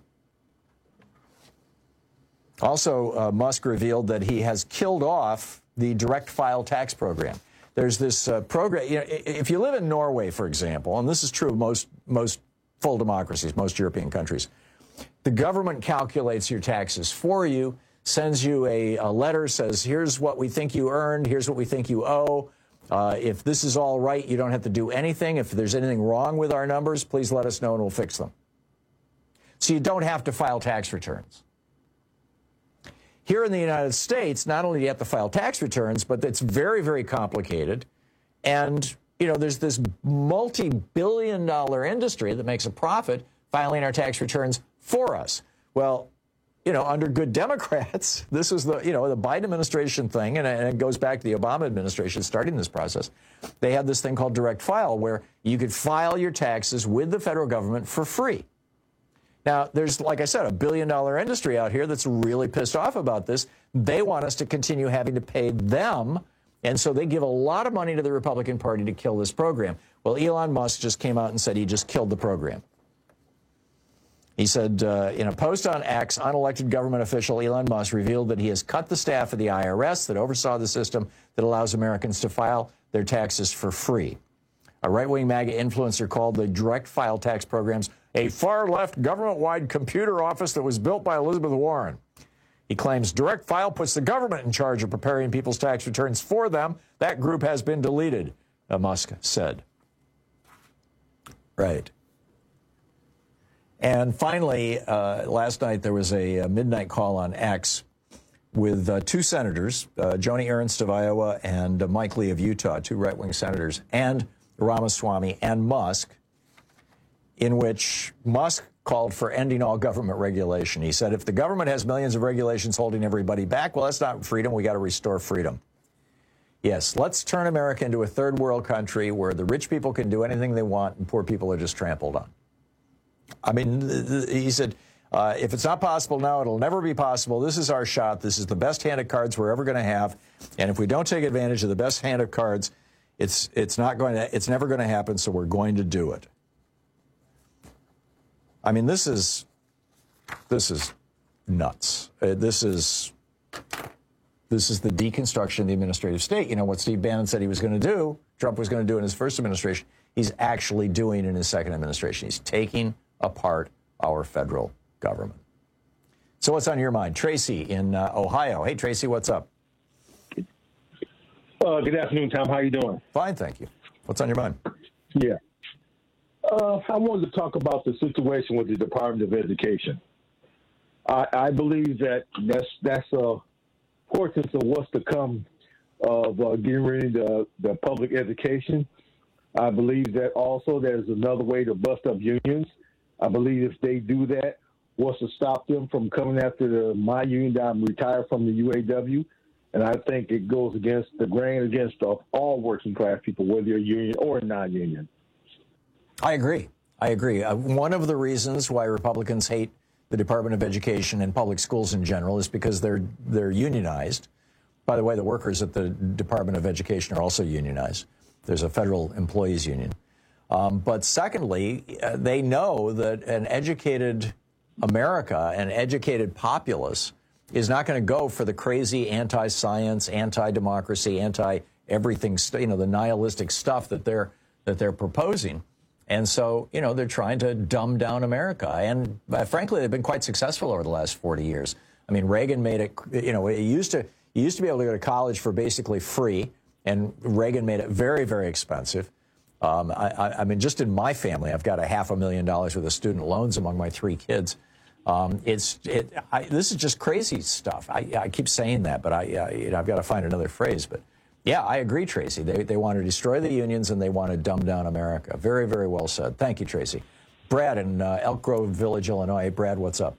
Also, uh, Musk revealed that he has killed off the direct file tax program. There's this uh, program, you know, if you live in Norway, for example, and this is true of most, most full democracies, most European countries, the government calculates your taxes for you, sends you a, a letter, says, here's what we think you earned, here's what we think you owe. Uh, if this is all right, you don't have to do anything. If there's anything wrong with our numbers, please let us know and we'll fix them. So you don't have to file tax returns. Here in the United States, not only do you have to file tax returns, but it's very, very complicated. And, you know, there's this multi-billion dollar industry that makes a profit filing our tax returns for us. Well, you know, under good Democrats, this is the, you know, the Biden administration thing, and it goes back to the Obama administration starting this process. They had this thing called direct file, where you could file your taxes with the federal government for free. Now, there's, like I said, a billion dollar industry out here that's really pissed off about this. They want us to continue having to pay them, and so they give a lot of money to the Republican Party to kill this program. Well, Elon Musk just came out and said he just killed the program. He said, uh, in a post on X, unelected government official Elon Musk revealed that he has cut the staff of the I R S that oversaw the system that allows Americans to file their taxes for free. A right-wing MAGA influencer called the direct file tax programs a far-left government-wide computer office that was built by Elizabeth Warren. He claims direct file puts the government in charge of preparing people's tax returns for them. That group has been deleted, Musk said. Right. And finally, uh, last night there was a, a midnight call on X with uh, two senators, uh, Joni Ernst of Iowa and uh, Mike Lee of Utah, two right-wing senators, and Ramaswamy and Musk, in which Musk called for ending all government regulation. He said, if the government has millions of regulations holding everybody back, well, that's not freedom. We got to restore freedom. Yes, let's turn America into a third world country where the rich people can do anything they want and poor people are just trampled on. I mean, he said, uh, if it's not possible now, it'll never be possible. This is our shot. This is the best hand of cards we're ever going to have. And if we don't take advantage of the best hand of cards, it's it's not going to it's never going to happen. So we're going to do it. I mean, this is this is nuts. Uh, this is this is the deconstruction of the administrative state. You know what Steve Bannon said he was going to do, Trump was going to do in his first administration, he's actually doing in his second administration. He's taking apart our federal government. So what's on your mind? Tracy in uh, Ohio. Hey, Tracy, what's up? Uh, good afternoon, Tom. How you doing? Fine, thank you. What's on your mind? Yeah. Uh, I wanted to talk about the situation with the Department of Education. I, I believe that that's that's a portent of what's to come of uh, getting rid of the, the public education. I believe that also there's another way to bust up unions. I believe if they do that, what's to stop them from coming after the, my union that I'm retired from the U A W. And I think it goes against the grain against of all working class people, whether you're union or non-union. I agree. I agree. Uh, one of the reasons why Republicans hate the Department of Education and public schools in general is because they're they're unionized. By the way, the workers at the Department of Education are also unionized. There's a federal employees union. Um, but secondly, uh, they know that an educated America, an educated populace, is not going to go for the crazy anti-science, anti-democracy, anti-everything, you know, the nihilistic stuff that they're that they're proposing. And so, you know, they're trying to dumb down America. And uh, frankly, they've been quite successful over the last forty years. I mean, Reagan made it, you know, it used to, you used to be able to go to college for basically free. And Reagan made it very, very expensive. Um, I, I mean, just in my family, I've got a half a million dollars worth of student loans among my three kids. Um, it's it, I, this is just crazy stuff. I, I keep saying that, but I, I you know, I've got to find another phrase. But yeah, I agree, Tracy. They they want to destroy the unions and they want to dumb down America. Very, very well said. Thank you, Tracy. Brad in uh, Elk Grove Village, Illinois. Brad, what's up?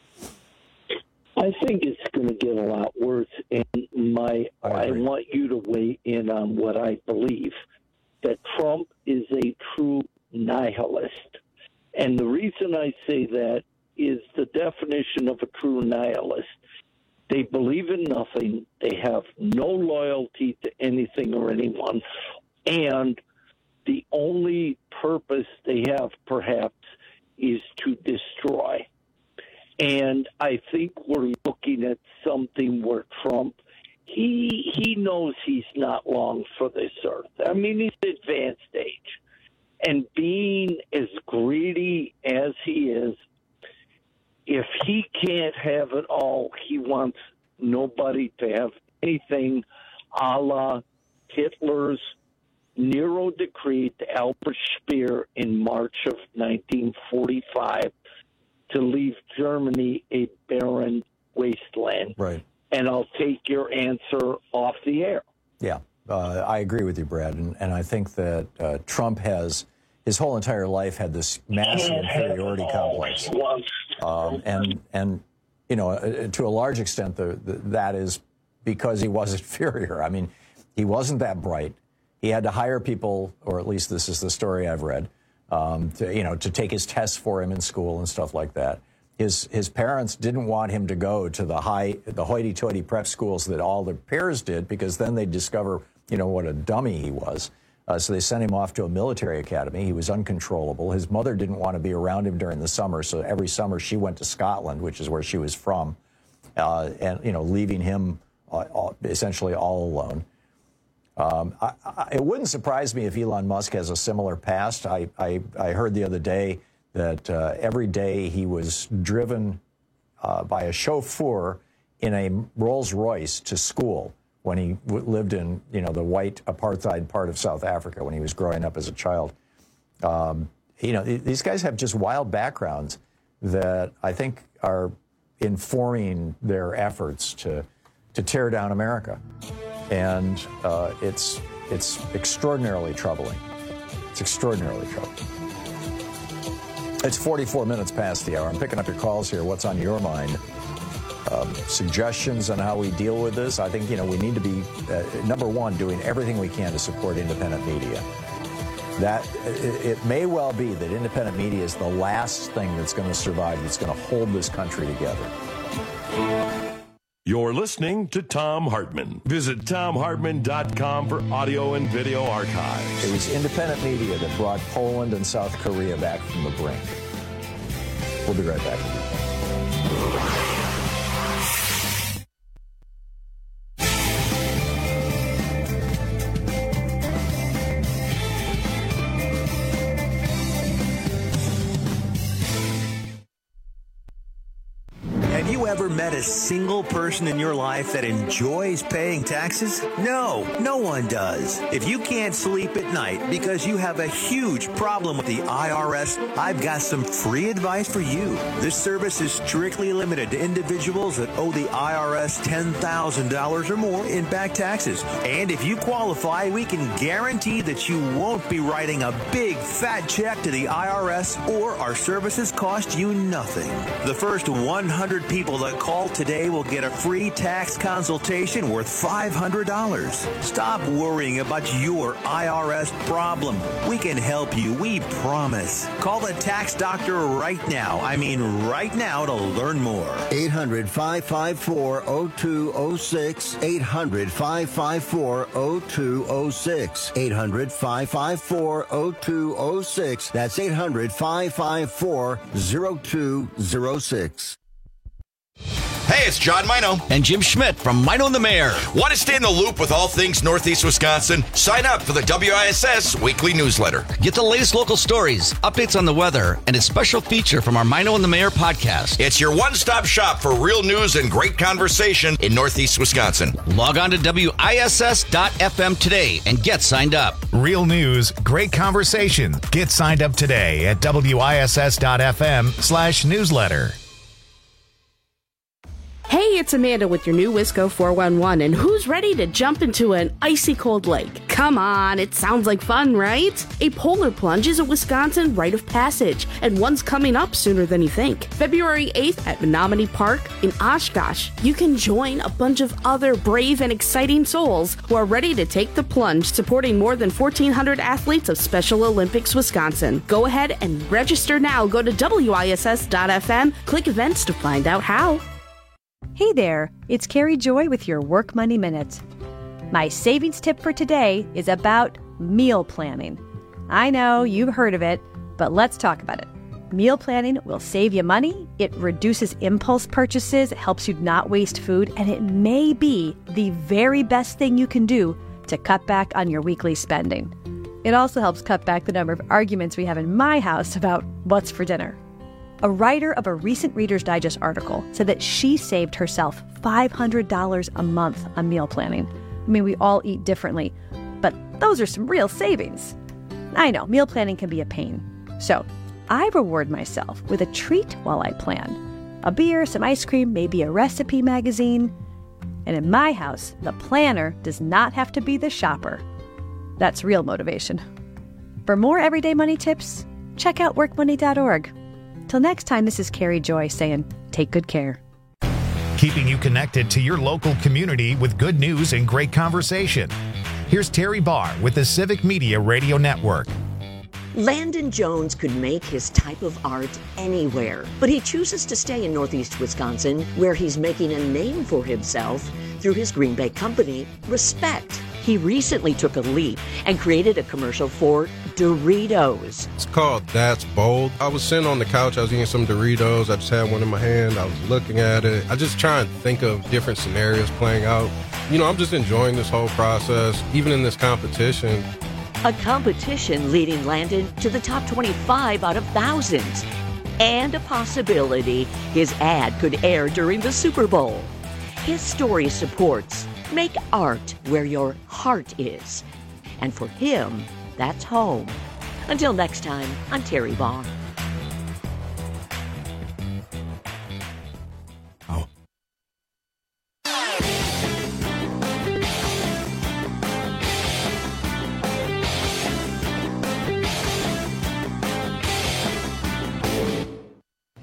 I think it's going to get a lot worse, and my I, I want you to weigh in on what I believe, that Trump is a true nihilist. And the reason I say that is the definition of a true nihilist. They believe in nothing. They have no loyalty to anything or anyone. And the only purpose they have, perhaps, is to destroy. And I think we're looking at something where Trump, he he knows he's not long for this earth. I mean, he's advanced age. And being as greedy as he is, if he can't have it all, he wants nobody to have anything, a la Hitler's Nero decree to Albert Speer in March of nineteen forty-five to leave Germany a barren wasteland. Right. And I'll take your answer off the air. Yeah, uh, I agree with you, Brad. And, and I think that uh, Trump has, his whole entire life had this massive inferiority complex. Um, and, and you know, uh, to a large extent, the, the, that is because he was inferior. I mean, he wasn't that bright. He had to hire people, or at least this is the story I've read, um, to, you know, to take his tests for him in school and stuff like that. His his parents didn't want him to go to the high, the hoity-toity prep schools that all the peers did, because then they'd discover, you know, what a dummy he was. Uh, so they sent him off to a military academy. He was uncontrollable. His mother didn't want to be around him during the summer, so every summer she went to Scotland, which is where she was from, uh, and, you know, leaving him uh, all, essentially all alone. Um, I, I, it wouldn't surprise me if Elon Musk has a similar past. I, I, I heard the other day that uh, every day he was driven uh, by a chauffeur in a Rolls Royce to school when he w- lived in, you know, the white apartheid part of South Africa when he was growing up as a child. Um, you know, th- these guys have just wild backgrounds that I think are informing their efforts to to tear down America. And uh, it's it's extraordinarily troubling. It's extraordinarily troubling. It's forty-four minutes past the hour. I'm picking up your calls here. What's on your mind? Um, suggestions on how we deal with this? I think, you know, we need to be, uh, number one, doing everything we can to support independent media. That it, it may well be that independent media is the last thing that's going to survive, that's going to hold this country together. You're listening to Thom Hartmann. Visit thom hartmann dot com for audio and video archives. It was independent media that brought Poland and South Korea back from the brink. We'll be right back. Ever met a single person in your life that enjoys paying taxes? No, no one does. If you can't sleep at night because you have a huge problem with the I R S, I've got some free advice for you. This service is strictly limited to individuals that owe the I R S ten thousand dollars or more in back taxes. And if you qualify, we can guarantee that you won't be writing a big fat check to the I R S, or our services cost you nothing. The first one hundred people that call today will get a free tax consultation worth five hundred dollars. Stop worrying about your I R S problem. We can help you, we promise. Call the tax doctor right now. I mean right now to learn more. eight hundred, five five four, oh two oh six. eight hundred, five five four, oh two oh six. eight hundred, five five four, oh two oh six. That's eight hundred, five five four, oh two oh six. Hey, it's John Mino and Jim Schmidt from Mino and the Mayor. Want to stay in the loop with all things Northeast Wisconsin? Sign up for the W I S S weekly newsletter. Get the latest local stories, updates on the weather, and a special feature from our Mino and the Mayor podcast. It's your one-stop shop for real news and great conversation in Northeast Wisconsin. Log on to W I S S dot F M today and get signed up. Real news, great conversation. Get signed up today at W I S S dot F M slash newsletter. Hey, it's Amanda with your new Wisco four one one, and who's ready to jump into an icy cold lake? Come on, it sounds like fun, right? A polar plunge is a Wisconsin rite of passage, and one's coming up sooner than you think. February eighth at Menominee Park in Oshkosh, you can join a bunch of other brave and exciting souls who are ready to take the plunge, supporting more than fourteen hundred athletes of Special Olympics Wisconsin. Go ahead and register now. Go to W I S S dot F M, click events to find out how. Hey there, it's Carrie Joy with your Work Money Minute. My savings tip for today is about meal planning. I know you've heard of it, but let's talk about it. Meal planning will save you money, it reduces impulse purchases, it helps you not waste food, and it may be the very best thing you can do to cut back on your weekly spending. It also helps cut back the number of arguments we have in my house about what's for dinner. A writer of a recent Reader's Digest article said that she saved herself five hundred dollars a month on meal planning. I mean, we all eat differently, but those are some real savings. I know, meal planning can be a pain. So I reward myself with a treat while I plan. A beer, some ice cream, maybe a recipe magazine. And in my house, the planner does not have to be the shopper. That's real motivation. For more everyday money tips, check out work money dot org. Till next time, this is Carrie Joy saying, take good care. Keeping you connected to your local community with good news and great conversation. Here's Terry Barr with the Civic Media Radio Network. Landon Jones could make his type of art anywhere, but he chooses to stay in Northeast Wisconsin, where he's making a name for himself through his Green Bay company, Respect. He recently took a leap and created a commercial for Doritos. It's called That's Bold. I was sitting on the couch, I was eating some Doritos, I just had one in my hand, I was looking at it. I just try and think of different scenarios playing out. You know, I'm just enjoying this whole process, even in this competition. A competition leading Landon to the top twenty-five out of thousands. And a possibility his ad could air during the Super Bowl. His story supports make art where your heart is. And for him, that's home. Until next time, I'm Terry Barr. Oh.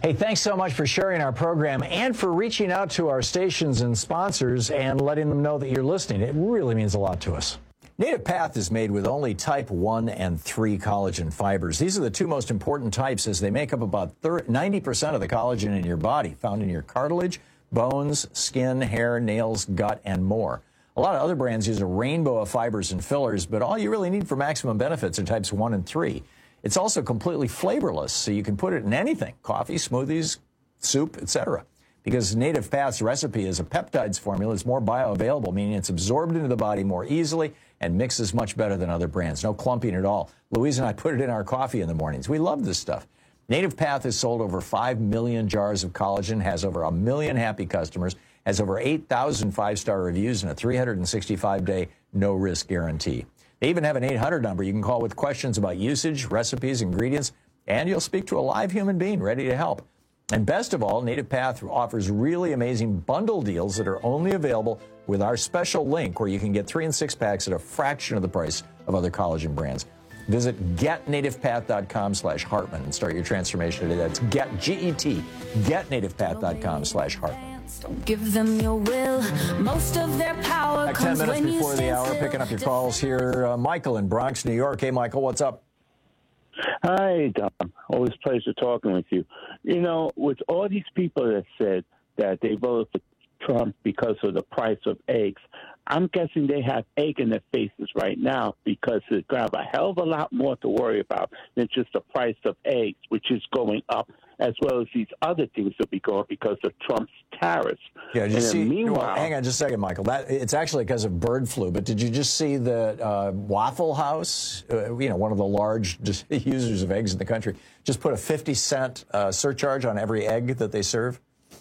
Hey, thanks so much for sharing our program and for reaching out to our stations and sponsors and letting them know that you're listening. It really means a lot to us. Native Path is made with only type one and three collagen fibers. These are the two most important types as they make up about ninety percent of the collagen in your body, found in your cartilage, bones, skin, hair, nails, gut, and more. A lot of other brands use a rainbow of fibers and fillers, but all you really need for maximum benefits are types one and three. It's also completely flavorless, so you can put it in anything, coffee, smoothies, soup, et cetera. Because Native Path's recipe is a peptides formula. It's more bioavailable, meaning it's absorbed into the body more easily and mixes much better than other brands. No clumping at all. Louise and I put it in our coffee in the mornings. We love this stuff. Native Path has sold over five million jars of collagen, has over a million happy customers, has over eight thousand five-star reviews, and a three hundred sixty-five day no-risk guarantee. They even have an eight hundred number you can call with questions about usage, recipes, ingredients, and you'll speak to a live human being ready to help. And best of all, Native Path offers really amazing bundle deals that are only available with our special link where you can get three and six packs at a fraction of the price of other collagen brands. Visit getnativepath.com slash Hartman and start your transformation today. That's get, G E T, getnativepath.com slash Hartman. Don't give them your will. Most of their power Back comes ten minutes when you before the stand hour, still. picking up your calls here. Uh, Michael in Bronx, New York. Hey, Michael, what's up? Hi, Tom. Always a pleasure talking with you. You know, with all these people that said that they voted for Trump because of the price of eggs, I'm guessing they have egg in their faces right now because they have a hell of a lot more to worry about than just the price of eggs, which is going up, as well as these other things that be going because of Trump's tariffs. Yeah, did you and see? meanwhile, Well, hang on just a second, Michael. That it's actually because of bird flu. But did you just see that uh, Waffle House, uh, you know, one of the large just users of eggs in the country, just put a fifty cent uh, surcharge on every egg that they serve?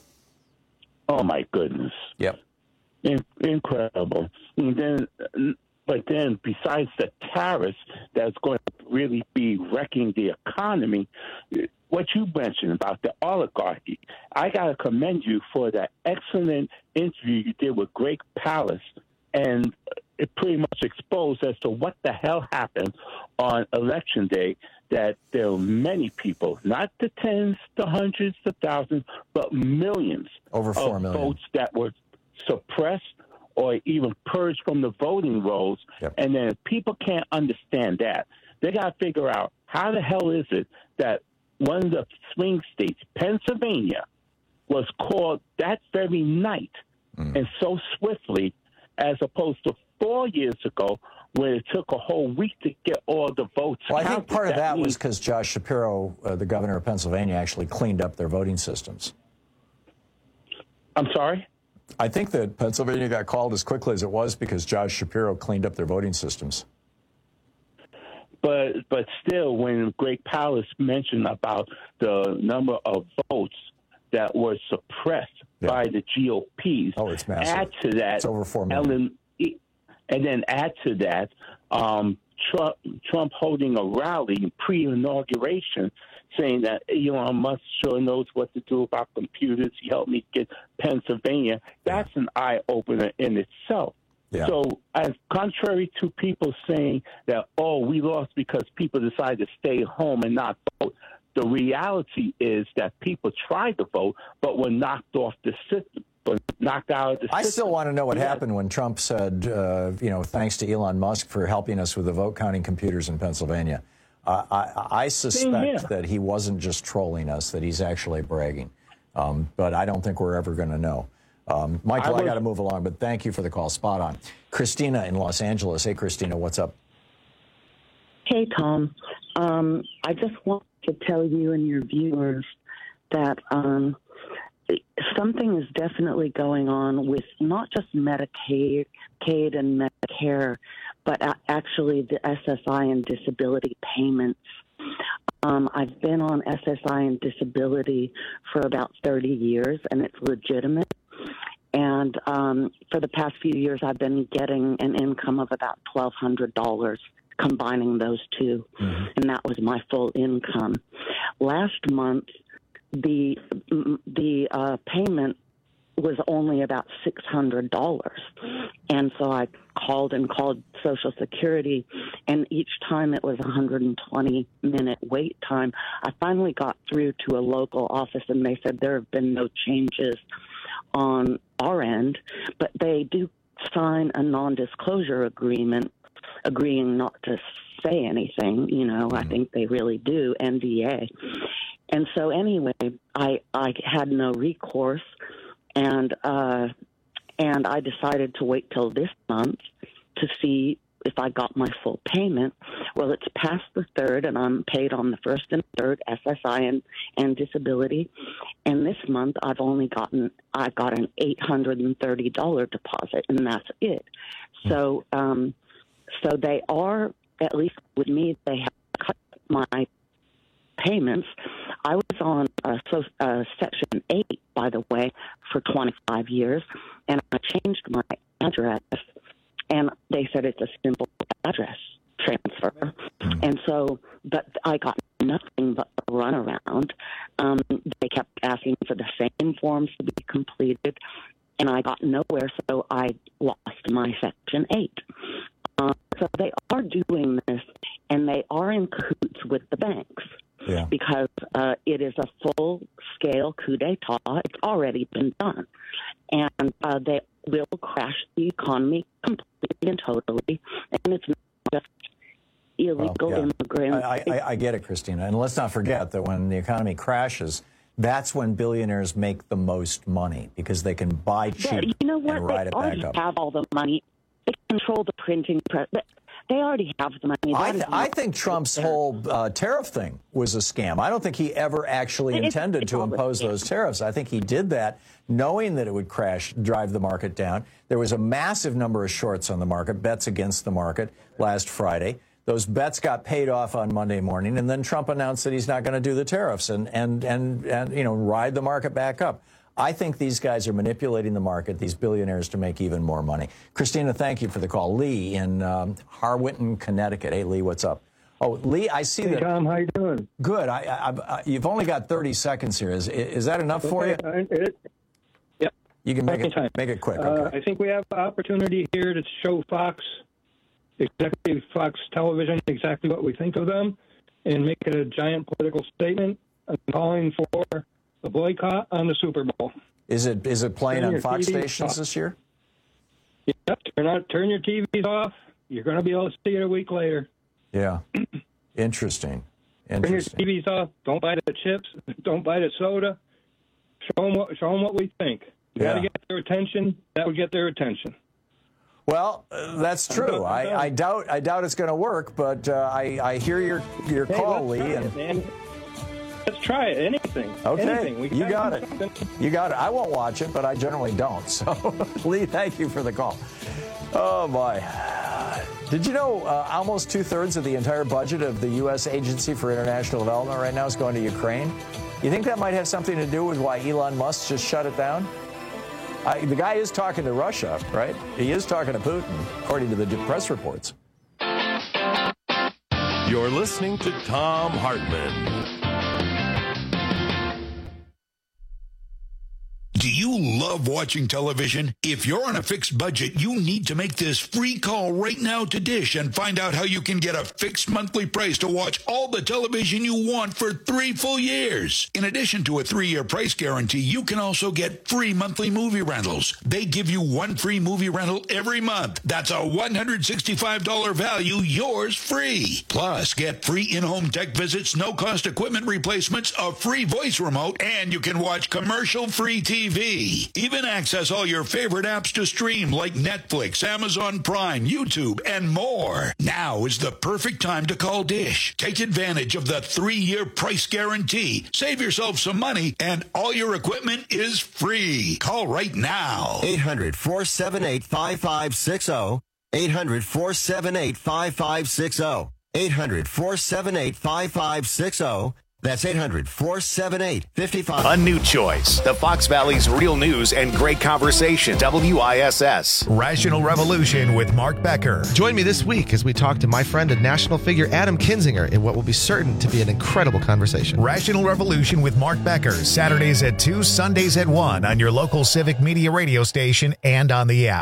Oh my goodness! Yep. In- incredible. And then, but then, besides the tariffs that's going to really be wrecking the economy, what you mentioned about the oligarchy, I got to commend you for that excellent interview you did with Greg Palast, and it pretty much exposed as to what the hell happened on Election Day, that there were many people, not the tens, the hundreds, the thousands, but millions Over four of million. votes that were suppressed or even purged from the voting rolls. Yep. And then if people can't understand that, they got to figure out how the hell is it that one of the swing states, Pennsylvania, was called that very night mm. and so swiftly, as opposed to four years ago when it took a whole week to get all the votes Well, I think counted. part of that means- was because Josh Shapiro, uh, the governor of Pennsylvania, actually cleaned up their voting systems. I'm sorry? I think that Pennsylvania got called as quickly as it was because Josh Shapiro cleaned up their voting systems. But but still, when Greg Palast mentioned about the number of votes that were suppressed Yeah. by the G O Ps, Oh, it's massive. add to that, It's over four million. Ellen, and then add to that um, Trump, Trump holding a rally pre-inauguration saying that Elon Musk sure knows what to do about computers. He helped me get Pennsylvania. That's an eye-opener in itself. Yeah. So, as contrary to people saying that, oh, we lost because people decided to stay home and not vote, the reality is that people tried to vote but were knocked off the system, but knocked out of the I system. still want to know what Yeah. happened when Trump said, uh, you know, thanks to Elon Musk for helping us with the vote counting computers in Pennsylvania. Uh, I, I suspect here. that he wasn't just trolling us, that he's actually bragging. Um, but I don't think we're ever going to know. Um, Michael, I I, was- got to move along, but thank you for the call. Spot on. Christina in Los Angeles. Hey, Christina, what's up? Hey, Tom. Um, I just want to tell you and your viewers that um, something is definitely going on with not just Medicaid Medicaid and Medicare, but a- actually the S S I and disability payments. Um, I've been on S S I and disability for about thirty years, and it's legitimate. And um, for the past few years, I've been getting an income of about twelve hundred dollars, combining those two, Mm-hmm. and that was my full income. Last month, the the uh, payment was only about six hundred dollars, and so I called and called Social Security, and each time it was a one hundred twenty minute wait time. I finally got through to a local office, and they said there have been no changes on our end, but they do sign a non-disclosure agreement agreeing not to say anything. You know, I think they really do, N D A. And so anyway, I I had no recourse, and uh, and I decided to wait till this month to see if I got my full payment. Well, it's past the third, and I'm paid on the first and third, S S I and, and disability. And this month, I've only gotten, I got an eight hundred thirty dollars deposit, and that's it. So, um, so they are, at least with me, they have cut my payments. I was on uh, so, uh, Section eight, by the way, for twenty-five years, and I changed my address, and they said it's a simple address transfer. And so, but I got nothing but a runaround. Um, they kept asking for the same forms to be completed, and I got nowhere, so I lost my Section eight. Um, so they are doing this, and they are in cahoots with the banks. Yeah. Because uh, it is a full-scale coup d'etat. It's already been done. And uh, they will crash the economy completely and totally. And it's not just illegal well, yeah. immigrants. I, I, I get it, Christina. And let's not forget that when the economy crashes, that's when billionaires make the most money because they can buy cheap yeah, you know what? and ride they it already back up. have all the money. They control the printing press. They already have the money. I, th- I think Trump's whole uh, tariff thing was a scam. I don't think he ever actually It's- intended it's to all a impose scam. those tariffs. I think he did that knowing that it would crash, drive the market down. There was a massive number of shorts on the market, bets against the market last Friday. Those bets got paid off on Monday morning, and then Trump announced that he's not going to do the tariffs and, and, and, and, you know, ride the market back up. I think these guys are manipulating the market, these billionaires, to make even more money. Christina, thank you for the call. Lee in um, Harwinton, Connecticut. Hey, Lee, what's up? Oh, Lee, I see hey, that. Tom, how you doing? Good. I, I, I, you've only got thirty seconds here. Is is that enough for you? Okay, uh, it, yeah. You can make it Time. make it quick. Uh, Okay. I think we have the opportunity here to show Fox, exactly Fox Television, exactly what we think of them, and make it a giant political statement. I'm calling for a boycott on the Super Bowl. Is it is it playing Turn on your Fox T V stations off. this year? Yep. Turn out, turn your T Vs off. You're going to be able to see it a week later. Yeah. Interesting. Turn your Interesting. T Vs off. Don't buy the chips. Don't buy the soda. Show them what, show them what we think. You got to Yeah. get their attention. That would get their attention. Well, uh, that's true. I, I doubt I doubt it's going to work, but uh, I I hear your your Hey, call, let's Lee. try And it, man. Let's try it. Anything. okay, Anything. We you can got do it. something. You got it. I won't watch it, but I generally don't. So, Lee, thank you for the call. Oh my! Did you know uh, almost two thirds of the entire budget of the U S Agency for International Development right now is going to Ukraine? You think that might have something to do with why Elon Musk just shut it down? I, the guy is talking to Russia, right? He is talking to Putin, according to the press reports. You're listening to Thom Hartmann. Do you love watching television? If you're on a fixed budget, you need to make this free call right now to Dish and find out how you can get a fixed monthly price to watch all the television you want for three full years. In addition to a three-year price guarantee, you can also get free monthly movie rentals. They give you one free movie rental every month. That's a one hundred sixty-five dollars value, yours free. Plus, get free in-home tech visits, no-cost equipment replacements, a free voice remote, and you can watch commercial-free T V. Even access all your favorite apps to stream like Netflix, Amazon Prime, YouTube, and more. Now is the perfect time to call Dish. Take advantage of the three-year price guarantee. Save yourself some money, and all your equipment is free. Call right now. eight hundred, four seven eight, five five six zero. eight hundred, four seven eight, five five six zero. eight hundred, four seven eight, five five six zero. That's eight hundred, four seven eight, five five. A new choice. The Fox Valley's real news and great conversation. W I S S. Rational Revolution with Mark Becker. Join me this week as we talk to my friend and national figure Adam Kinzinger in what will be certain to be an incredible conversation. Rational Revolution with Mark Becker. Saturdays at two, Sundays at one on your local Civic Media radio station and on the app.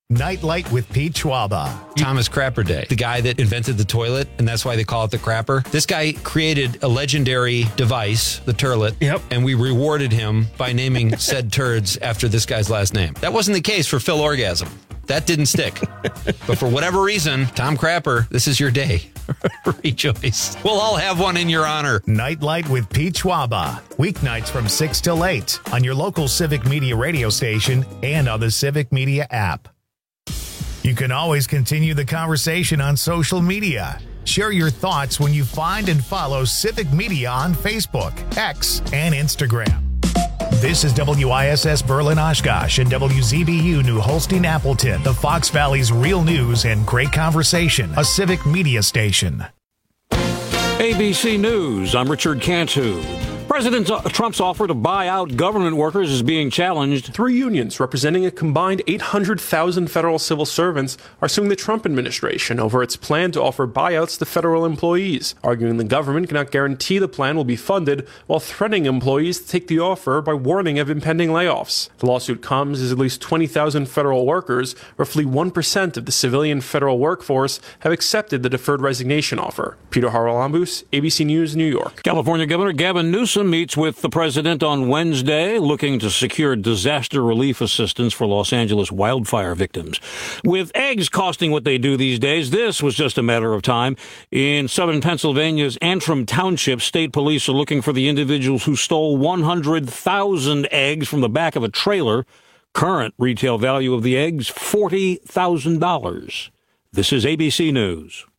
Nightlight with Pete Schwaba. Thomas Crapper Day, the guy that invented the toilet, and that's why they call it the crapper. This guy created a legendary device, the turlet, yep. and we rewarded him by naming said turds after this guy's last name. That wasn't the case for Phil Orgasm. That didn't stick. But for whatever reason, Tom Crapper, this is your day. Rejoice. We'll all have one in your honor. Nightlight with Pete Schwaba. Weeknights from six till eight on your local Civic Media radio station and on the Civic Media app. You can always continue the conversation on social media. Share your thoughts when you find and follow Civic Media on Facebook, X, and Instagram. This is W I S S Berlin Oshkosh and W Z B U New Holstein Appleton, the Fox Valley's real news and great conversation, a Civic Media station. A B C News, I'm Richard Cantu. President Trump's offer to buy out government workers is being challenged. Three unions representing a combined eight hundred thousand federal civil servants are suing the Trump administration over its plan to offer buyouts to federal employees, arguing the government cannot guarantee the plan will be funded while threatening employees to take the offer by warning of impending layoffs. The lawsuit comes as at least twenty thousand federal workers, roughly one percent of the civilian federal workforce, have accepted the deferred resignation offer. Peter Haralambous, A B C News, New York. California Governor Gavin Newsom meets with the president on Wednesday, looking to secure disaster relief assistance for Los Angeles wildfire victims. With eggs costing what they do these days, this was just a matter of time. In southern Pennsylvania's Antrim Township, state police are looking for the individuals who stole one hundred thousand eggs from the back of a trailer. Current retail value of the eggs, forty thousand dollars. This is A B C News.